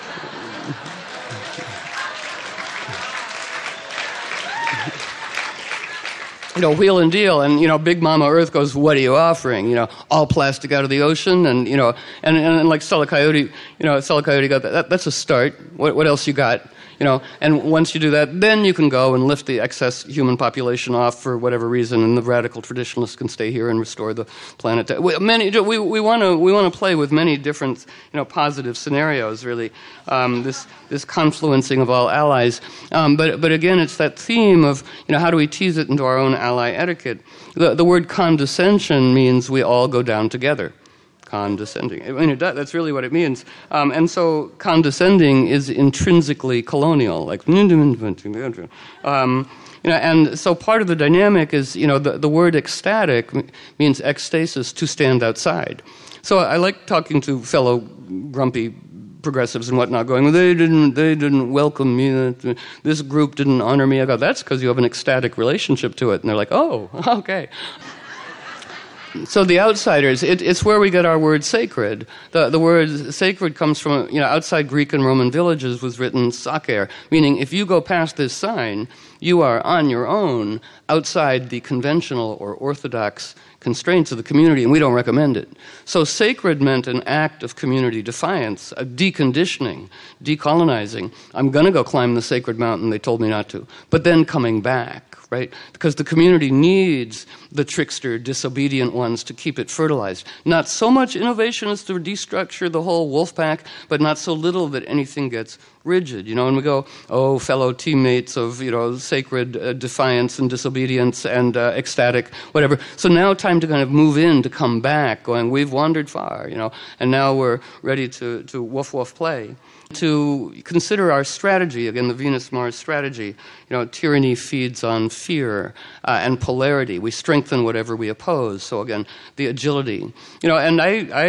Wheel and deal, and Big Mama Earth goes, what are you offering? All plastic out of the ocean, and like Stella Coyote, Stella Coyote got that. That's a start. What else you got? And once you do that, then you can go and lift the excess human population off for whatever reason, and the radical traditionalists can stay here and restore the planet. We want to play with many different positive scenarios. Really, this confluencing of all allies. But again, it's that theme of how do we tease it into our own ally etiquette. The word condescension means we all go down together. Condescending. That's really what it means. And so condescending is intrinsically colonial, and so part of the dynamic is, the word ecstatic means ecstasis, to stand outside. So I like talking to fellow grumpy progressives and whatnot, going, they didn't welcome me, this group didn't honor me. I go, that's because you have an ecstatic relationship to it. And they're like, oh, okay. So the outsiders, it's where we get our word sacred. The word sacred comes from, outside Greek and Roman villages was written saker, meaning if you go past this sign, you are on your own outside the conventional or orthodox constraints of the community, and we don't recommend it. So sacred meant an act of community defiance, a deconditioning, decolonizing. I'm going to go climb the sacred mountain, they told me not to, but then coming back. Right? Because the community needs the trickster, disobedient ones to keep it fertilized. Not so much innovation as to destructure the whole wolf pack, but not so little that anything gets rigid. And we go, oh, fellow teammates of, sacred defiance and disobedience and ecstatic, whatever. So now time to kind of move in, to come back, going, we've wandered far, and now we're ready to woof woof play. To consider our strategy, again, the Venus-Mars strategy. Tyranny feeds on fear and polarity. We strengthen whatever we oppose. So again, the agility. And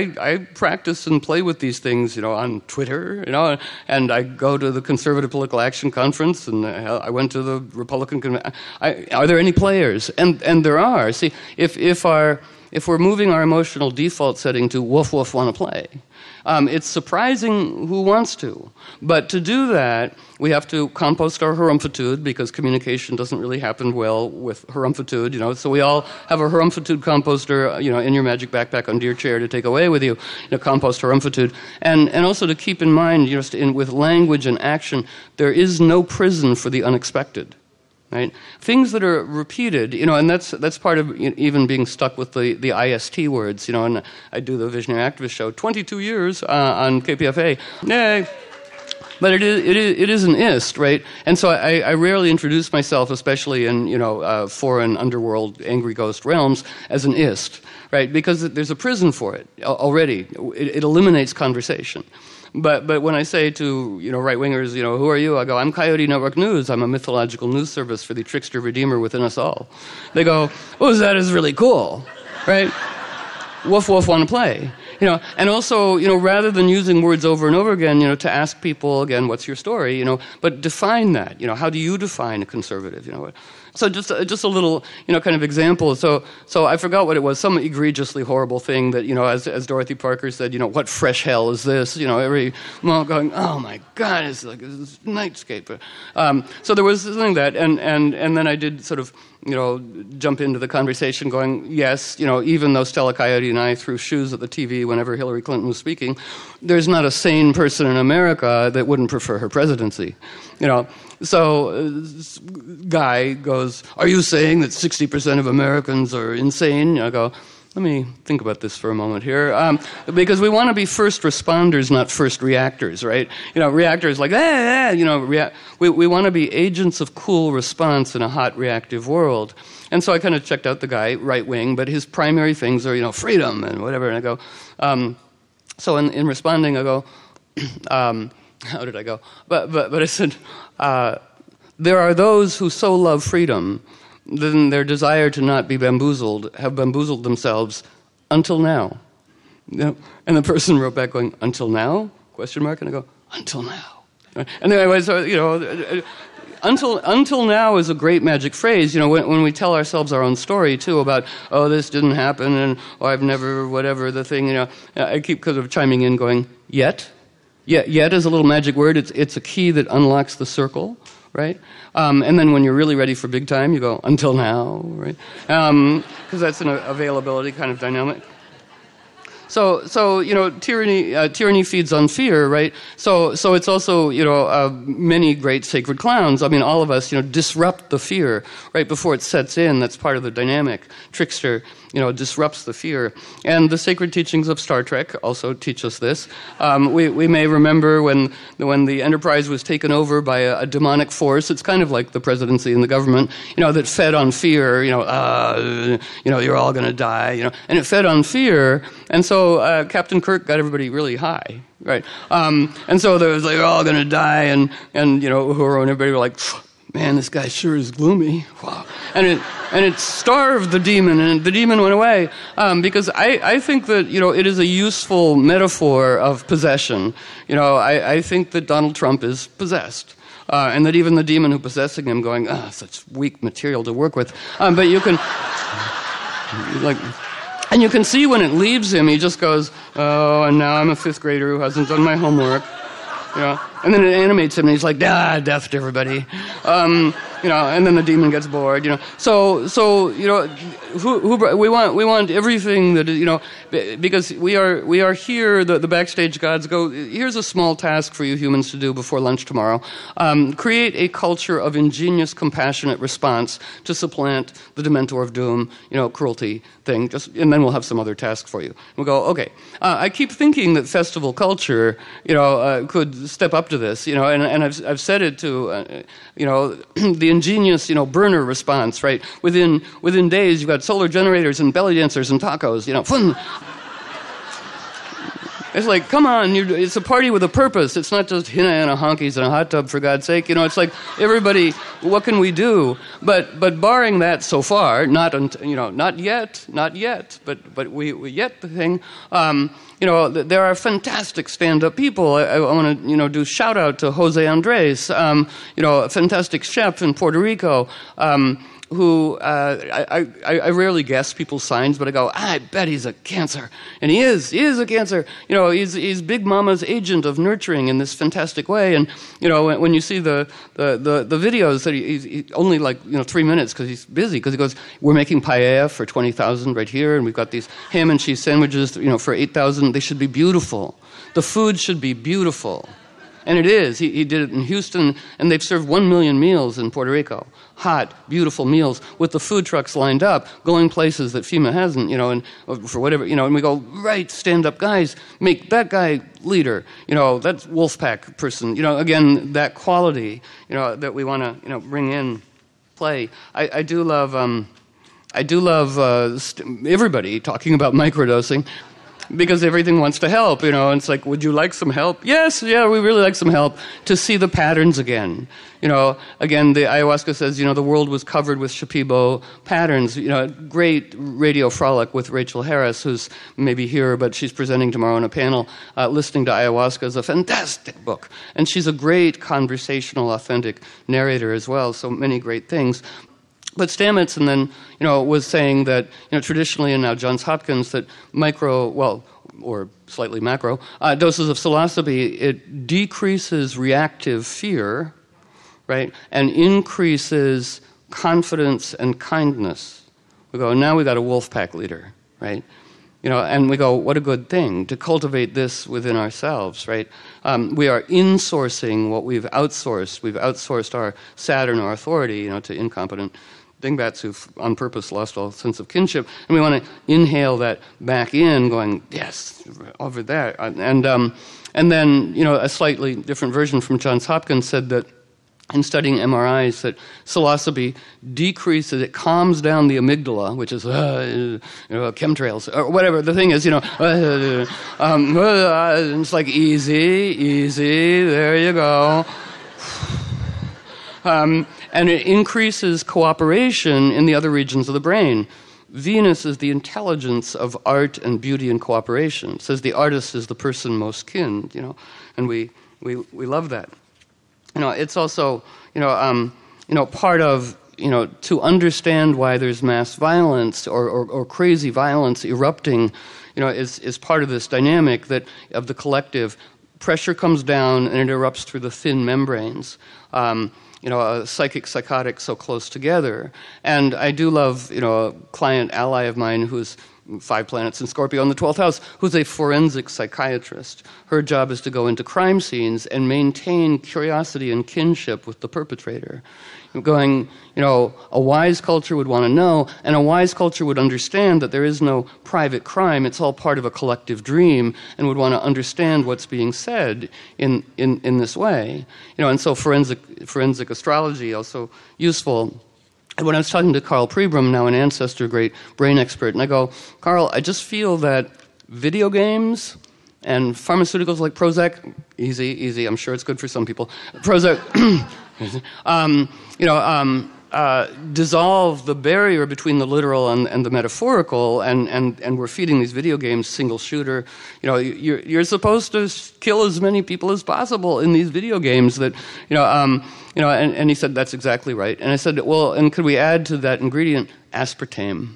I practice and play with these things, on Twitter, and I go to the Conservative Political Action Conference, and I went to the Republican Convention. Are there any players? And there are. See, if we're moving our emotional default setting to woof woof want to play, it's surprising who wants to. But to do that, we have to compost our harumpitude, because communication doesn't really happen well with harumpitude, So we all have a harumpitude composter, in your magic backpack under your chair to take away with you, compost harumpitude. And also to keep in mind, with language and action, there is no prison for the unexpected. Right? Things that are repeated, and that's part of even being stuck with the IST words, and I do the Visionary Activist show, 22 years on KPFA. Yay! But it is an ist, right? And so I rarely introduce myself, especially in, foreign underworld angry ghost realms, as an ist, right? Because there's a prison for it already. It eliminates conversation. But when I say to right-wingers, who are you? I go, I'm Coyote Network News. I'm a mythological news service for the trickster redeemer within us all. They go, oh, that is really cool, right? Woof woof want to play, And also, rather than using words over and over again, to ask people again, what's your story, but define that. How do you define a conservative? So just a little, kind of example. So I forgot what it was. Some egregiously horrible thing that, as Dorothy Parker said, what fresh hell is this? Every month going, oh my God, it's like this nightscape. So there was something like that, and then I did sort of, jump into the conversation going, yes, even though Stella Coyote and I threw shoes at the TV whenever Hillary Clinton was speaking, there's not a sane person in America that wouldn't prefer her presidency. So guy goes, are you saying that 60% of Americans are insane? I go, let me think about this for a moment here. Because we want to be first responders, not first reactors, right? Reactors like, we want to be agents of cool response in a hot reactive world. And so I kind of checked out the guy, right wing, but his primary things are, freedom and whatever. And I go, so in responding, I go, how did I go? But I said, there are those who so love freedom, then their desire to not be bamboozled have bamboozled themselves until now. And the person wrote back going, until now? Question mark. And I go, until now. And anyway, so, until now is a great magic phrase. When we tell ourselves our own story too about, oh, this didn't happen, and I've never, whatever the thing. I keep kind of chiming in, going, yet. Yet is a little magic word. It's a key that unlocks the circle, right? And then when you're really ready for big time, you go, until now, right? Because that's an availability kind of dynamic. So tyranny feeds on fear, right? So it's also many great sacred clowns. I mean, all of us disrupt the fear right before it sets in. That's part of the dynamic. Trickster disrupts the fear. And the sacred teachings of Star Trek also teach us this. We may remember when the Enterprise was taken over by a demonic force. It's kind of like the presidency and the government, that fed on fear. You're all going to die. And it fed on fear. And so Captain Kirk got everybody really high, right? And so there was like, you're all going to die, and Uhura and everybody were like, man, this guy sure is gloomy. Wow. And it starved the demon, and the demon went away. Because I think that, it is a useful metaphor of possession. I think that Donald Trump is possessed. And that even the demon who possessing him going, such weak material to work with. But you can, and you can see when it leaves him, he just goes, oh, and now I'm a fifth grader who hasn't done my homework. And then it animates him, and he's like, death to everybody. And then the demon gets bored. So we want everything that because we are here. The backstage gods go. Here's a small task for you humans to do before lunch tomorrow. Create a culture of ingenious, compassionate response to supplant the Dementor of Doom, cruelty thing. And then we'll have some other task for you. We'll go. Okay. I keep thinking that festival culture, could step up to this. And I've said it to, the ingenious, burner response, right? Within days, you've got solar generators and belly dancers and tacos, fun. It's like, come on, it's a party with a purpose. It's not just Hina-Ana honkies in a hot tub, for God's sake. It's like, everybody, what can we do? But barring that so far, not yet, but we yet the thing, there are fantastic stand-up people. I want to, do shout-out to Jose Andres, a fantastic chef in Puerto Rico, who I rarely guess people's signs, but I go, I bet he's a Cancer. And he is a Cancer. He's Big Mama's agent of nurturing in this fantastic way. And, when you see the videos that he only 3 minutes because he's busy, because he goes, we're making paella for 20,000 right here, and we've got these ham and cheese sandwiches, for 8,000. They should be beautiful. The food should be beautiful. And it is. He did it in Houston, and they've served 1 million meals in Puerto Rico. Hot, beautiful meals with the food trucks lined up, going places that FEMA hasn't, and for whatever, and we go, right, stand-up guys, make that guy leader, that's Wolfpack person, again, that quality, that we want to, bring in, play. I do love everybody talking about microdosing. Because everything wants to help, and it's like, would you like some help? Yes, yeah, we really like some help to see the patterns again. Again, the ayahuasca says, the world was covered with Shipibo patterns. Great radio frolic with Rachel Harris, who's maybe here, but she's presenting tomorrow on a panel. Listening to Ayahuasca is a fantastic book. And she's a great conversational, authentic narrator as well, so many great things. But Stamets, and then, was saying that, traditionally, and now Johns Hopkins, that or slightly macro, doses of psilocybe, it decreases reactive fear, right, and increases confidence and kindness. We go, now we got a wolf pack leader, right? And we go, what a good thing to cultivate this within ourselves, right? We are insourcing what we've outsourced. We've outsourced our Saturn, our authority, to incompetent dingbats who've on purpose lost all sense of kinship, and we want to inhale that back in, going, yes, over there. And then, a slightly different version from Johns Hopkins said that in studying MRIs that psilocybe decreases, it calms down the amygdala, which is chemtrails or whatever the thing is, it's like easy, there you go. And it increases cooperation in the other regions of the brain. Venus is the intelligence of art and beauty and cooperation. It says the artist is the person most kin, and we love that. It's also, part of, to understand why there's mass violence or crazy violence erupting, is part of this dynamic that of the collective. Pressure comes down and it erupts through the thin membranes. A psychic, psychotic so close together. And I do love, a client ally of mine who's 5 planets in Scorpio in the 12th house, who's a forensic psychiatrist. Her job is to go into crime scenes and maintain curiosity and kinship with the perpetrator. Going, a wise culture would want to know, and a wise culture would understand that there is no private crime. It's all part of a collective dream, and would want to understand what's being said in this way. And so forensic astrology also useful. And when I was talking to Carl Pribram, now an Ancestor, great brain expert, and I go, Carl, I just feel that video games and pharmaceuticals like Prozac, easy, I'm sure it's good for some people, Prozac, dissolve the barrier between the literal and the metaphorical, and we're feeding these video games single shooter. You're supposed to kill as many people as possible in these video games that, and he said, that's exactly right. And I said, well, and could we add to that ingredient aspartame?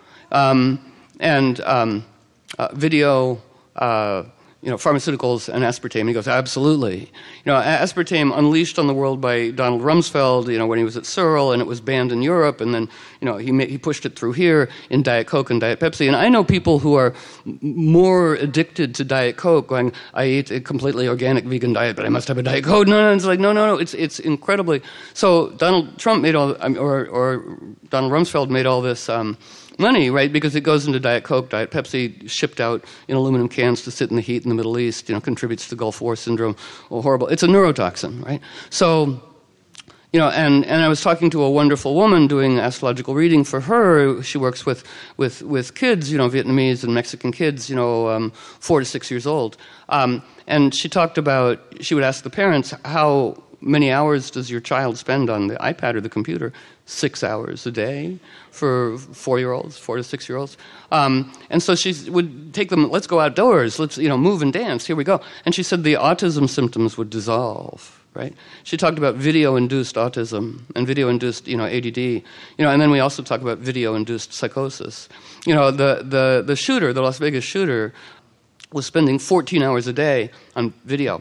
Video, pharmaceuticals and aspartame. He goes, absolutely. Aspartame unleashed on the world by Donald Rumsfeld, when he was at Searle, and it was banned in Europe, and then, he pushed it through here in Diet Coke and Diet Pepsi. And I know people who are more addicted to Diet Coke, going, I eat a completely organic vegan diet, but I must have a Diet Coke. No, it's like, no, it's incredibly. So Donald Trump made all, or Donald Rumsfeld made all this money, right? Because it goes into Diet Coke, Diet Pepsi, shipped out in aluminum cans to sit in the heat in the Middle East, contributes to Gulf War syndrome. Oh, horrible. It's a neurotoxin, right? So, and I was talking to a wonderful woman doing astrological reading for her. She works with kids, Vietnamese and Mexican kids, 4 to 6 years old. And she talked about, she would ask the parents, how many hours does your child spend on the iPad or the computer? 6 hours a day for 4-year-olds, 4 to 6-year-olds. And so she would take them, let's go outdoors, let's, move and dance, here we go. And she said the autism symptoms would dissolve, right? She talked about video-induced autism and video-induced, ADD, and then we also talk about video-induced psychosis. The shooter, the Las Vegas shooter, was spending 14 hours a day on video.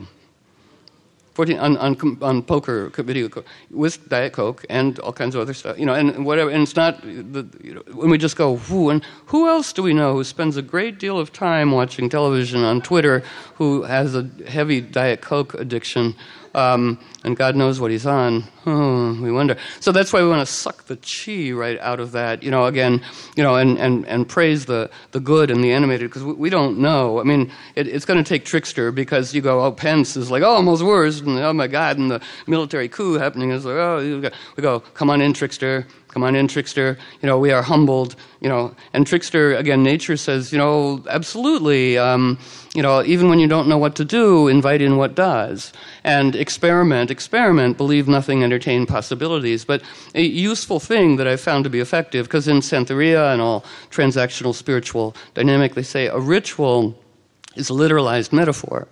14 on poker video with Diet Coke and all kinds of other stuff, and whatever. And it's not when we just go, and who else do we know who spends a great deal of time watching television on Twitter, who has a heavy Diet Coke addiction, and God knows what he's on. We wonder. So that's why we want to suck the chi right out of that, again, and praise the good and the animated, because we don't know. I mean, it's going to take trickster, because you go, Pence is like, almost worse, and oh my God, and the military coup happening is like, we go, come on in, trickster. Come on in, trickster. We are humbled. And trickster, again, nature says, absolutely. Even when you don't know what to do, invite in what does. And experiment, believe nothing, entertain possibilities. But a useful thing that I've found to be effective, because in Santeria and all transactional spiritual dynamic, they say a ritual is a literalized metaphor.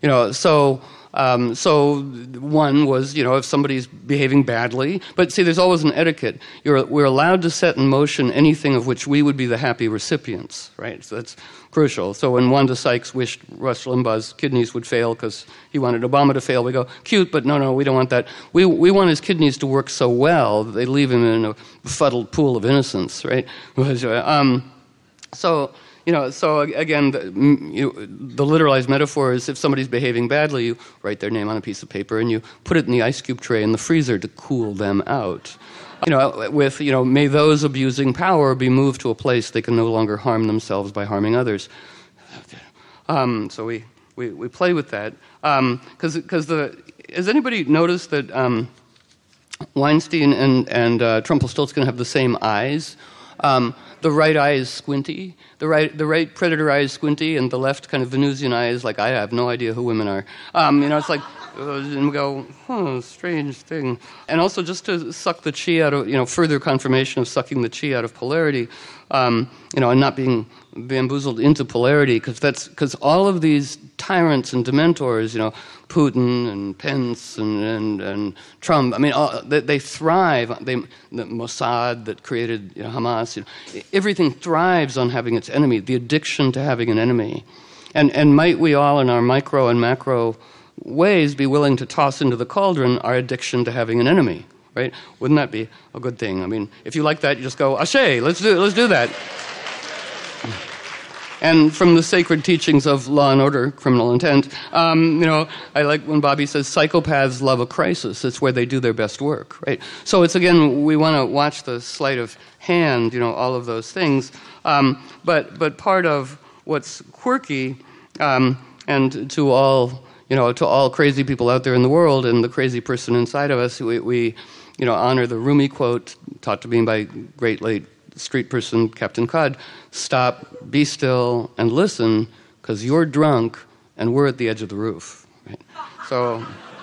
So one was, if somebody's behaving badly, but see, there's always an etiquette. We're allowed to set in motion anything of which we would be the happy recipients, right? So that's crucial. So when Wanda Sykes wished Rush Limbaugh's kidneys would fail because he wanted Obama to fail, we go, cute, but no, we don't want that. We want his kidneys to work so well that they leave him in a befuddled pool of innocence, right? So again, the literalized metaphor is if somebody's behaving badly, you write their name on a piece of paper and you put it in the ice cube tray in the freezer to cool them out. May those abusing power be moved to a place they can no longer harm themselves by harming others. So we play with that. Has anybody noticed that Weinstein and Trumpelstiltskin have the same eyes? The right eye is squinty. The right predator eye is squinty, and the left kind of Venusian eye is like, I have no idea who women are. It's like, and we go, strange thing. And also just to suck the chi out of, further confirmation of sucking the chi out of polarity, and not being bamboozled into polarity, because all of these tyrants and dementors, Putin and Pence and Trump, they thrive. The Mossad that created Hamas, everything thrives on having its enemy, the addiction to having an enemy. And might we all in our micro and macro ways be willing to toss into the cauldron our addiction to having an enemy, right? Wouldn't that be a good thing? If you like that, you just go, Ashe, let's do that. and from the sacred teachings of Law and Order, Criminal Intent, I like when Bobby says psychopaths love a crisis. It's where they do their best work, right? So it's, again, we want to watch the sleight of hand, all of those things. But part of what's quirky, and to all crazy people out there in the world and the crazy person inside of us, we honor the Rumi quote taught to me by great late street person Captain Cod: stop, be still, and listen, because you're drunk and we're at the edge of the roof. Right? So,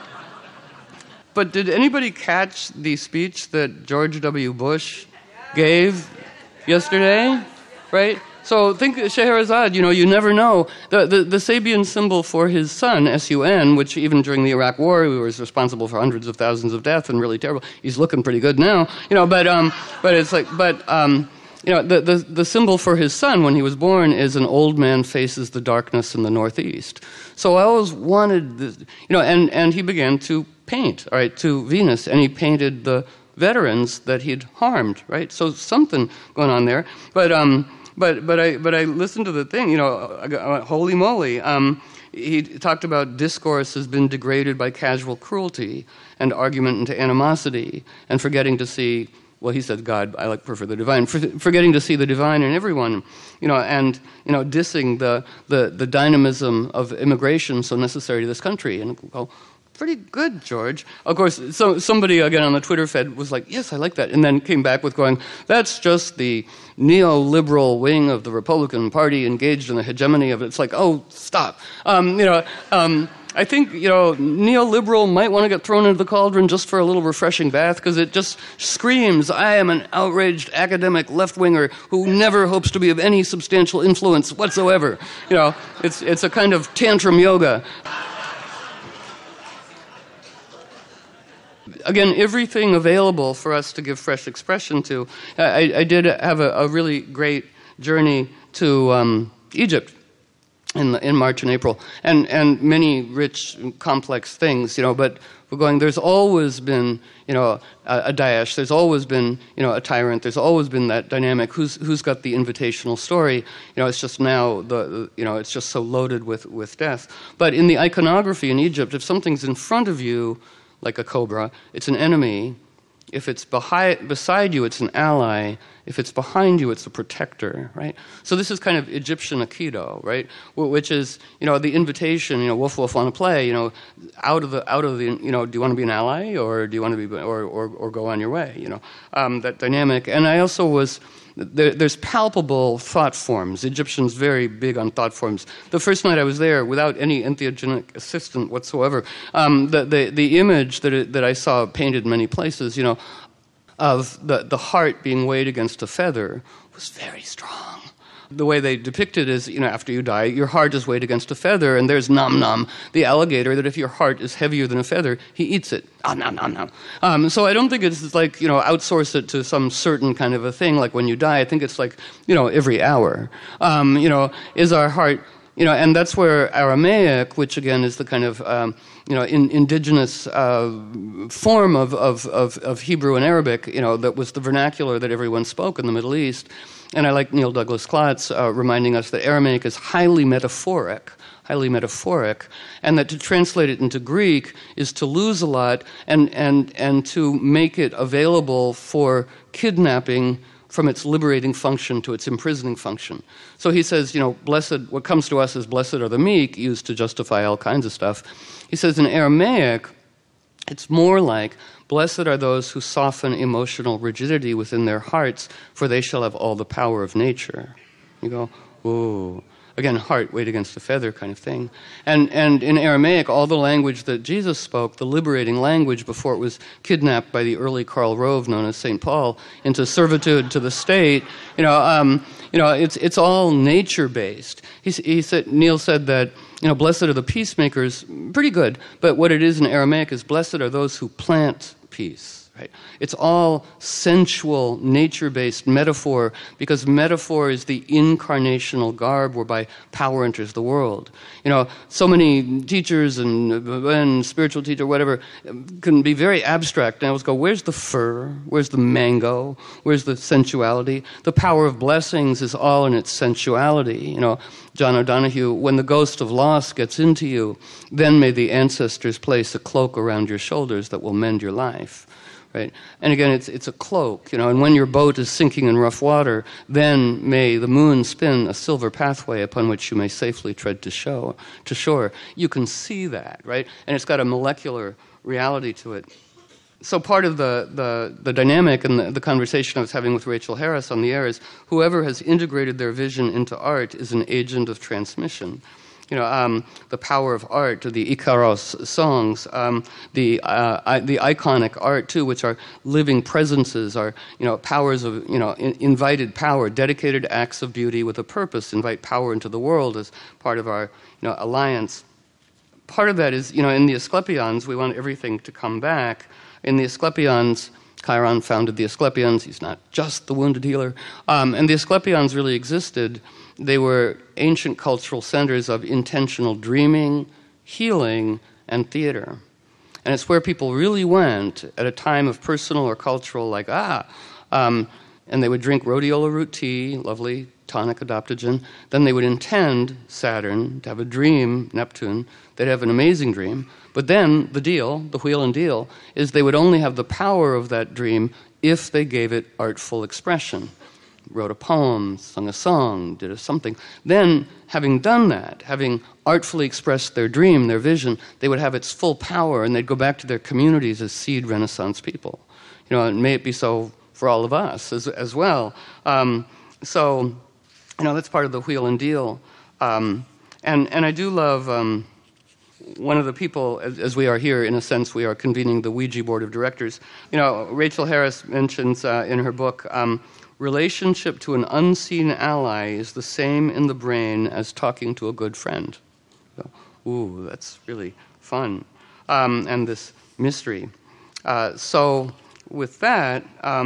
but did anybody catch the speech that George W. Bush gave yesterday? Right? So think Scheherazade, you never know. The Sabian symbol for his son, S-U-N, which even during the Iraq War, he was responsible for hundreds of thousands of deaths and really terrible. He's looking pretty good now, but it's like, the symbol for his son when he was born is an old man faces the darkness in the northeast. So I always wanted this, and he began to paint, all right, to Venus, and he painted the veterans that he'd harmed, right? So something going on there, But I listened to the thing, holy moly. He talked about discourse has been degraded by casual cruelty and argument into animosity and forgetting to see, well, he said God, I prefer the divine, forgetting to see the divine in everyone, and dissing the dynamism of immigration so necessary to this country. And go, pretty good, George. Of course, so somebody, again, on the Twitter feed was like, yes, I like that, and then came back with going, that's just the neoliberal wing of the Republican Party engaged in the hegemony of it. It's like, oh, stop. I think, neoliberal might want to get thrown into the cauldron just for a little refreshing bath, because it just screams, I am an outraged academic left-winger who never hopes to be of any substantial influence whatsoever. It's a kind of tantrum yoga. Again, everything available for us to give fresh expression to. I did have a really great journey to Egypt in March and April, and many rich, complex things, but we're going, there's always been, a Daesh, there's always been, a tyrant, there's always been that dynamic, who's got the invitational story, it's just now, it's just so loaded with death. But in the iconography in Egypt, if something's in front of you, like a cobra, it's an enemy. If it's beside you, it's an ally. If it's behind you, it's a protector, right? So this is kind of Egyptian Aikido, right? Which is, the invitation, woof woof want to play, out of the, do you want to be an ally or do you want to be, or go on your way, that dynamic. And I also was, there's palpable thought forms. Egyptians very big on thought forms. The first night I was there, without any entheogenic assistant whatsoever, the image that I saw painted in many places, of the heart being weighed against a feather was very strong. The way they depict it is, after you die, your heart is weighed against a feather, and there's Nom Nom, the alligator, that if your heart is heavier than a feather, he eats it. Nom nom nom. So I don't think it's like, outsource it to some certain kind of a thing, like when you die. I think it's like, every hour. Is our heart, and that's where Aramaic, which again is the kind of, indigenous form of Hebrew and Arabic, that was the vernacular that everyone spoke in the Middle East. And I like Neil Douglas Klotz reminding us that Aramaic is highly metaphoric, and that to translate it into Greek is to lose a lot and to make it available for kidnapping from its liberating function to its imprisoning function. So he says, blessed, what comes to us as blessed are the meek, used to justify all kinds of stuff. He says in Aramaic, it's more like, blessed are those who soften emotional rigidity within their hearts, for they shall have all the power of nature. You go, ooh. Again, heart weighed against a feather kind of thing. And in Aramaic, all the language that Jesus spoke, the liberating language before it was kidnapped by the early Karl Rove, known as St. Paul, into servitude to the state, it's all nature-based. Neil said that, blessed are the peacemakers, pretty good, but what it is in Aramaic is blessed are those who plant peace. right? It's all sensual, nature-based metaphor, because metaphor is the incarnational garb whereby power enters the world. So many teachers and spiritual teacher, whatever, can be very abstract. And I always go, where's the fir? Where's the mango? Where's the sensuality? The power of blessings is all in its sensuality. John O'Donohue, when the ghost of loss gets into you, then may the ancestors place a cloak around your shoulders that will mend your life. Right? And again, it's a cloak, and when your boat is sinking in rough water, then may the moon spin a silver pathway upon which you may safely tread to shore. You can see that, right? And it's got a molecular reality to it. So part of the dynamic and the conversation I was having with Rachel Harris on the air is whoever has integrated their vision into art is an agent of transmission. The power of art, the Ikaros songs, the iconic art too, which are living presences, are powers of invited power, dedicated acts of beauty with a purpose, invite power into the world as part of our alliance. Part of that is in the Asclepions we want everything to come back. In the Asclepions, Chiron founded the Asclepions. He's not just the wounded healer, and the Asclepions really existed. They were ancient cultural centers of intentional dreaming, healing, and theater. And it's where people really went at a time of personal or cultural, and they would drink rhodiola root tea, lovely tonic adaptogen. Then they would intend Saturn to have a dream, Neptune. They'd have an amazing dream. But then the wheel and deal, is they would only have the power of that dream if they gave it artful expression. Wrote a poem, sung a song, did something. Then, having done that, having artfully expressed their dream, their vision, they would have its full power, and they'd go back to their communities as seed Renaissance people. And may it be so for all of us as well. So, that's part of the wheel and deal. And I do love one of the people, as we are here, in a sense, we are convening the Ouija board of directors. Rachel Harris mentions in her book, relationship to an unseen ally is the same in the brain as talking to a good friend. So, ooh, that's really fun. And this mystery. So with that,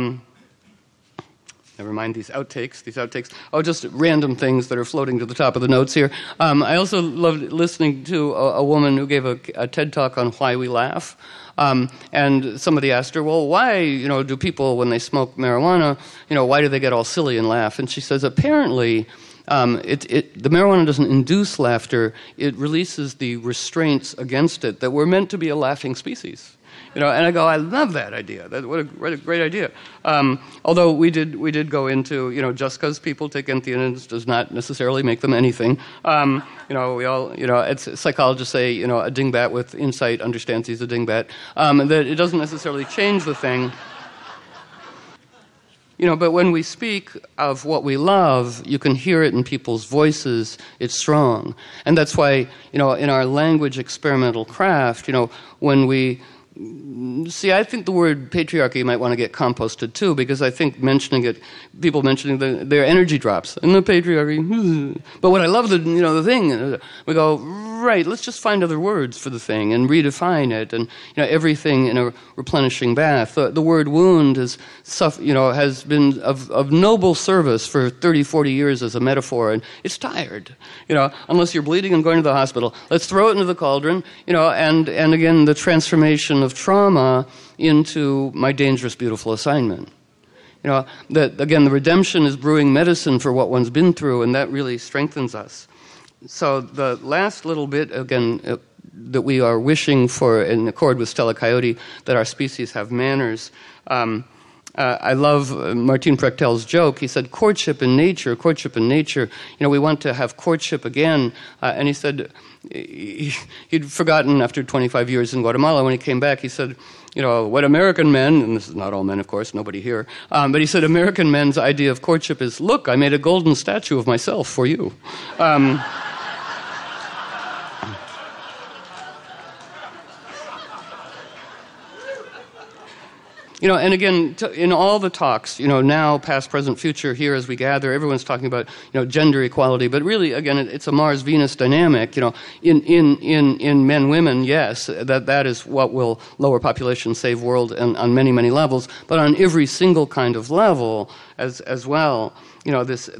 never mind these outtakes. Oh, just random things that are floating to the top of the notes here. I also loved listening to a woman who gave a TED Talk on why we laugh. And somebody asked her, well, why, do people, when they smoke marijuana, why do they get all silly and laugh? And she says, apparently, the marijuana doesn't induce laughter. It releases the restraints against it that we're meant to be a laughing species. And I go, I love that idea. What a great idea. Although we did go into, just because people take entheogens does not necessarily make them anything. We all, it's psychologists say, a dingbat with insight understands he's a dingbat. That it doesn't necessarily change the thing. But when we speak of what we love, you can hear it in people's voices. It's strong. And that's why, in our language experimental craft, when we... See, I think the word patriarchy might want to get composted too, because I think people mentioning their energy drops and the patriarchy. But what I love, the thing, we go, right, let's just find other words for the thing and redefine it, and everything in a replenishing bath. The word wound has been of noble service for 30, 40 years as a metaphor, and it's tired. Unless you're bleeding and going to the hospital, let's throw it into the cauldron. And again, the transformation of trauma into my dangerous, beautiful assignment. That again, the redemption is brewing medicine for what one's been through, and that really strengthens us. So the last little bit, again, that we are wishing for, in accord with Stella Coyote, that our species have manners. I love Martin Prechtel's joke. He said, courtship in nature. We want to have courtship again. And he said, he'd forgotten after 25 years in Guatemala. When he came back, he said, what American men, and this is not all men, of course, nobody here, but he said American men's idea of courtship is, look, I made a golden statue of myself for you. And again, in all the talks, now, past, present, future, here as we gather, everyone's talking about, gender equality. But really, again, it's a Mars-Venus dynamic. In men-women, yes, that is what will lower population, save world, and on many, many levels. But on every single kind of level as well, this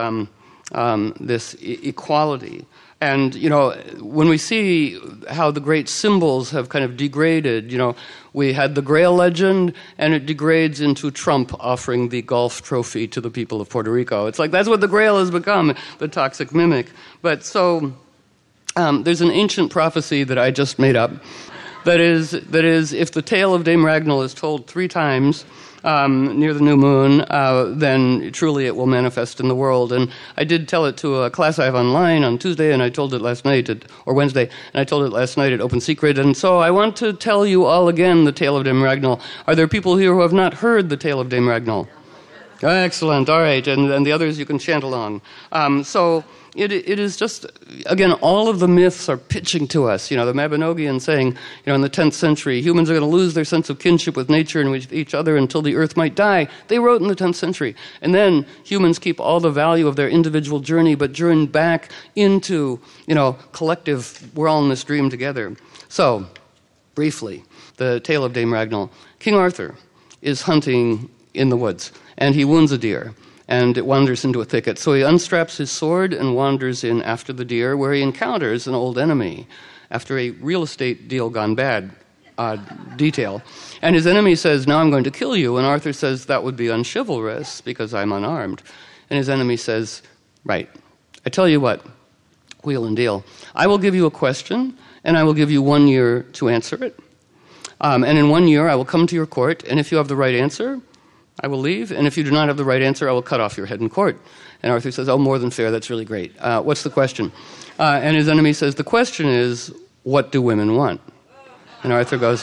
equality. And, when we see how the great symbols have kind of degraded, we had the Grail legend, and it degrades into Trump offering the golf trophy to the people of Puerto Rico. It's like that's what the Grail has become, the toxic mimic. But so there's an ancient prophecy that I just made up that is, if the tale of Dame Ragnall is told 3 times, near the new moon, then truly it will manifest in the world. And I did tell it to a class I have online on Tuesday, and I told it last night, or Wednesday, and I told it last night at Open Secret. And so I want to tell you all again the tale of Dame Ragnall. Are there people here who have not heard the tale of Dame Ragnall? Excellent, all right, and the others you can chant along. So it is just, again, all of the myths are pitching to us. The Mabinogian saying, in the 10th century, humans are going to lose their sense of kinship with nature and with each other until the earth might die. They wrote in the 10th century. And then humans keep all the value of their individual journey, but journey back into, collective, we're all in this dream together. So, briefly, the tale of Dame Ragnall. King Arthur is hunting in the woods, and he wounds a deer, and it wanders into a thicket. So he unstraps his sword and wanders in after the deer, where he encounters an old enemy after a real estate deal gone bad detail. And his enemy says, now I'm going to kill you. And Arthur says, that would be unchivalrous because I'm unarmed. And his enemy says, right, I tell you what, wheel and deal. I will give you a question, and I will give you 1 year to answer it. And in 1 year, I will come to your court, and if you have the right answer, I will leave, and if you do not have the right answer, I will cut off your head in court. And Arthur says, oh, more than fair, that's really great. What's the question? And his enemy says, the question is, what do women want? And Arthur goes,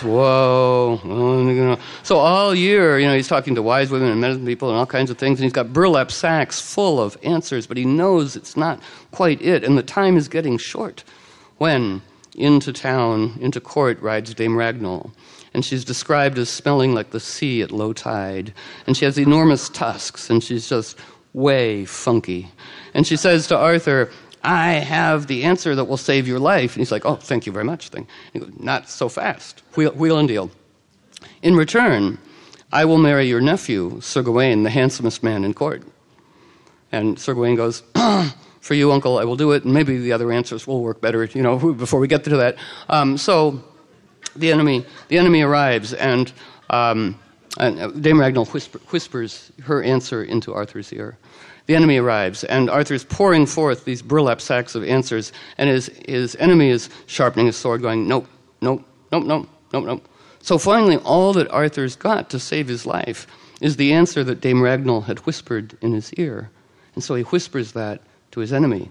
whoa. So all year, he's talking to wise women and medicine people and all kinds of things, and he's got burlap sacks full of answers, but he knows it's not quite it, and the time is getting short when into town, into court, rides Dame Ragnall. And she's described as smelling like the sea at low tide. And she has enormous tusks, and she's just way funky. And she says to Arthur, I have the answer that will save your life. And he's like, oh, thank you very much. And he goes, not so fast. Wheel and deal. In return, I will marry your nephew, Sir Gawain, the handsomest man in court. And Sir Gawain goes, for you, uncle, I will do it. And maybe the other answers will work better, before we get to that. So the enemy arrives, and Dame Ragnall whispers her answer into Arthur's ear. The enemy arrives, and Arthur's pouring forth these burlap sacks of answers, and his enemy is sharpening his sword, going, nope, nope, nope, nope, nope, nope. So finally, all that Arthur's got to save his life is the answer that Dame Ragnall had whispered in his ear. And so he whispers that to his enemy.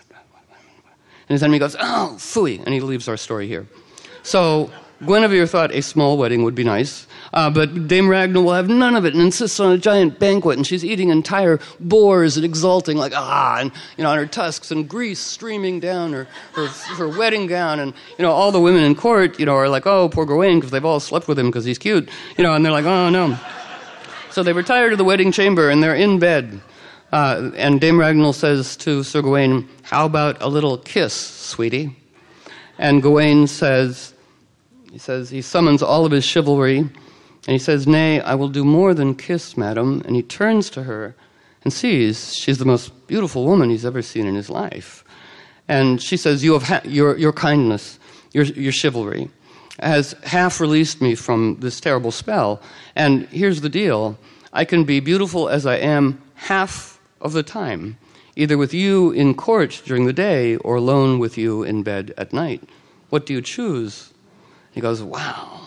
And his enemy goes, oh, phooey, and he leaves our story here. So Guinevere thought a small wedding would be nice, but Dame Ragnall will have none of it and insists on a giant banquet, and she's eating entire boars and exulting like, and, on her tusks, and grease streaming down her wedding gown, and, all the women in court, are like, oh, poor Gawain, because they've all slept with him because he's cute, and they're like, oh, no. So they retire to the wedding chamber, and they're in bed, and Dame Ragnall says to Sir Gawain, how about a little kiss, sweetie? And Gawain he summons all of his chivalry, and he says, nay, I will do more than kiss, madam. And he turns to her and sees she's the most beautiful woman he's ever seen in his life. And she says, you have your kindness, your chivalry, has half released me from this terrible spell. And here's the deal. I can be beautiful as I am half of the time, either with you in court during the day or alone with you in bed at night. What do you choose? He goes, wow.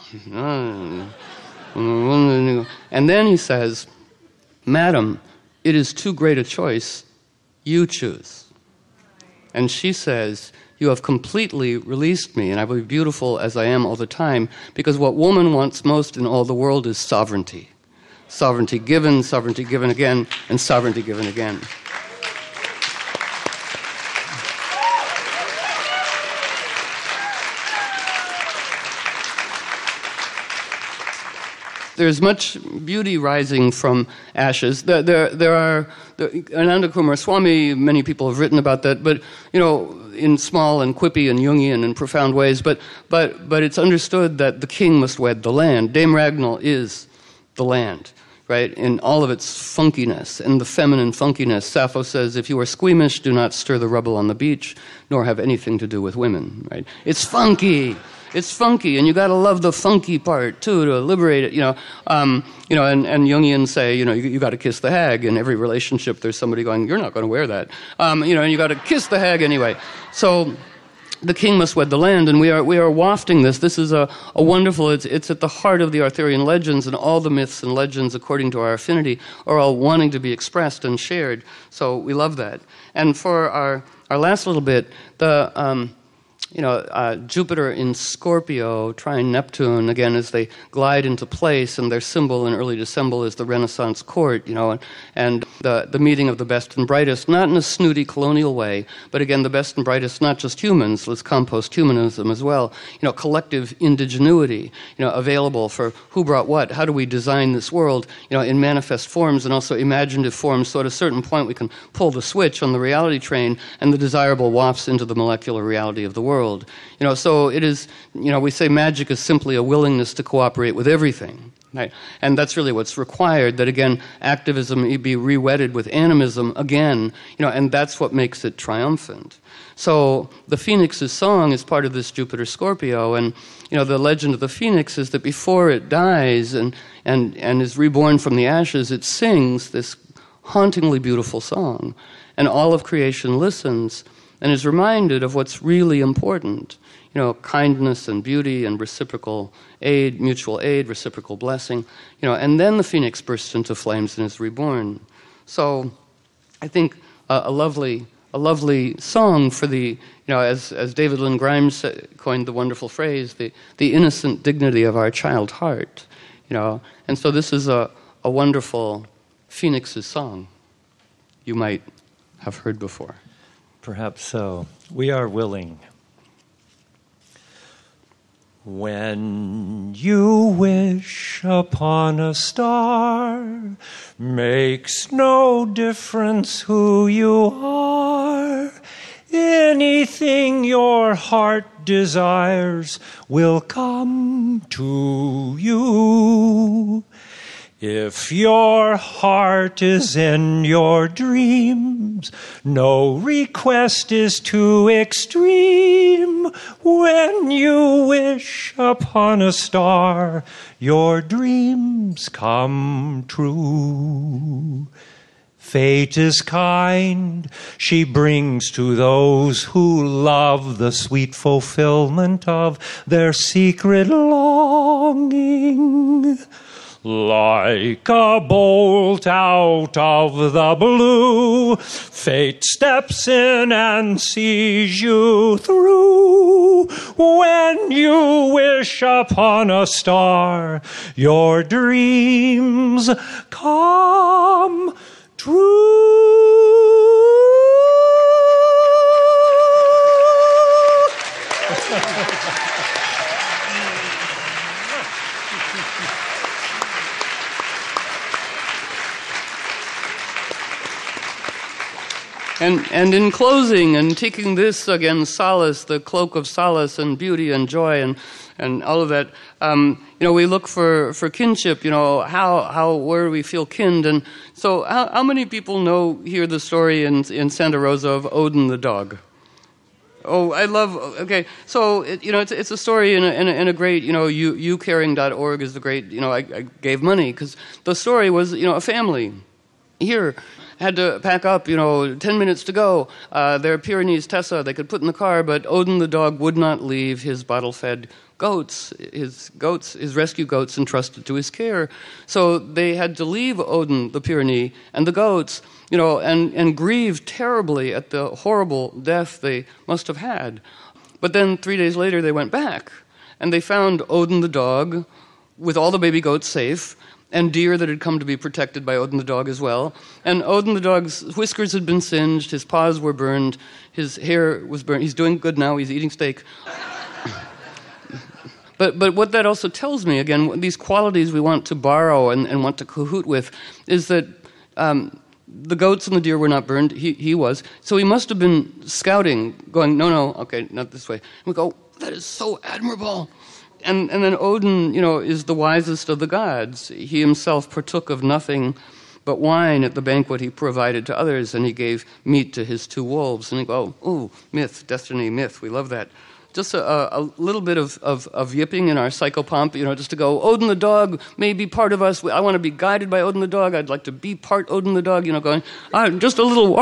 And then he says, madam, it is too great a choice. You choose. And she says, you have completely released me, and I will be beautiful as I am all the time, because what woman wants most in all the world is sovereignty. Sovereignty given again, and sovereignty given again. There's much beauty rising from ashes. There are Ananda Coomaraswamy, many people have written about that, but in small and quippy and Jungian and profound ways. But it's understood that the king must wed the land. Dame Ragnall is the land, right? In all of its funkiness and the feminine funkiness. Sappho says, "If you are squeamish, do not stir the rubble on the beach, nor have anything to do with women." Right? It's funky. It's funky, and you got to love the funky part too to liberate it. And Jungians say, you got to kiss the hag. In every relationship, there's somebody going, "You're not going to wear that," and you got to kiss the hag anyway. So the king must wed the land, and we are wafting this. This is a wonderful. It's at the heart of the Arthurian legends, and all the myths and legends, according to our affinity, are all wanting to be expressed and shared. So we love that. And for our last little bit, Jupiter in Scorpio, trine Neptune, again, as they glide into place, and their symbol in early December is the Renaissance court, and the meeting of the best and brightest, not in a snooty colonial way, but again, the best and brightest, not just humans, let's compost humanism as well, collective indigenuity, available for who brought what, how do we design this world, in manifest forms and also imaginative forms, so at a certain point we can pull the switch on the reality train and the desirable wafts into the molecular reality of the world. So it is, we say magic is simply a willingness to cooperate with everything. Right? And that's really what's required, that again, activism be re-wedded with animism again, and that's what makes it triumphant. So the phoenix's song is part of this Jupiter Scorpio, and the legend of the phoenix is that before it dies and is reborn from the ashes, it sings this hauntingly beautiful song, and all of creation listens and is reminded of what's really important, kindness and beauty and reciprocal aid, mutual aid, reciprocal blessing, and then the phoenix bursts into flames and is reborn. So I think a lovely song for the, as David Lynn Grimes coined the wonderful phrase, the innocent dignity of our child heart, and so this is a wonderful phoenix's song you might have heard before. Perhaps so. We are willing. When you wish upon a star, makes no difference who you are. Anything your heart desires will come to you. If your heart is in your dreams, no request is too extreme. When you wish upon a star, your dreams come true. Fate is kind, she brings to those who love the sweet fulfillment of their secret longing. Like a bolt out of the blue, fate steps in and sees you through. When you wish upon a star, your dreams come true. And in closing, and taking this again, solace, the cloak of solace and beauty and joy and all of that, we look for kinship, where we feel kinned. And so how many people hear the story in Santa Rosa of Odin the dog? Oh, I love, okay, so, it's a story in a great, youcaring.org is the great, I gave money, because the story was, a family here had to pack up, 10 minutes to go. Their Pyrenees Tessa they could put in the car, but Odin the dog would not leave his bottle-fed goats, his rescue goats entrusted to his care. So they had to leave Odin the Pyrenee and the goats, and grieve terribly at the horrible death they must have had. But then 3 days later they went back, and they found Odin the dog with all the baby goats safe, and deer that had come to be protected by Odin the dog as well. And Odin the dog's whiskers had been singed, his paws were burned, his hair was burned. He's doing good now, he's eating steak. But what that also tells me, again, these qualities we want to borrow and want to cahoot with, is that the goats and the deer were not burned. He was. So he must have been scouting, going, no, okay, not this way. And we go, that is so admirable. And then Odin, is the wisest of the gods. He himself partook of nothing but wine at the banquet he provided to others, and he gave meat to his 2 wolves. And he go, ooh, myth, destiny, myth, we love that. Just a little bit of yipping in our psychopomp, just to go, Odin the dog may be part of us. I want to be guided by Odin the dog. I'd like to be part Odin the dog, going, just a little,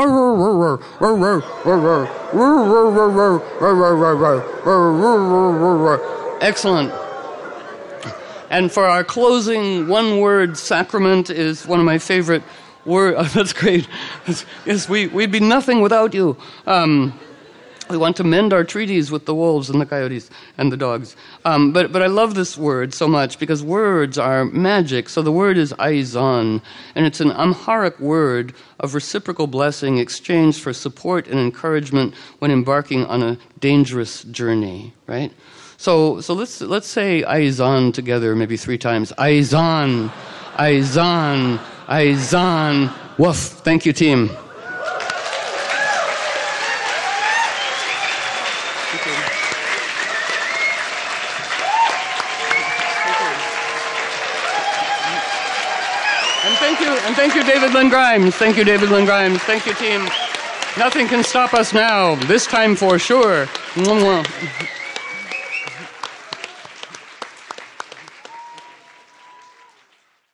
excellent. And for our closing one-word sacrament is one of my favorite words. Oh, that's great. Yes, we'd be nothing without you. We want to mend our treaties with the wolves and the coyotes and the dogs. But I love this word so much because words are magic. So the word is aizan, and it's an Amharic word of reciprocal blessing exchanged for support and encouragement when embarking on a dangerous journey, right? So let's say aizan together maybe 3 times. Aizan, aizan, aizan. Woof. Thank you, team. And thank you, David Lynn Grimes. Thank you, David Lynn Grimes. Thank you, team. Nothing can stop us now. This time for sure. Mwah, mwah.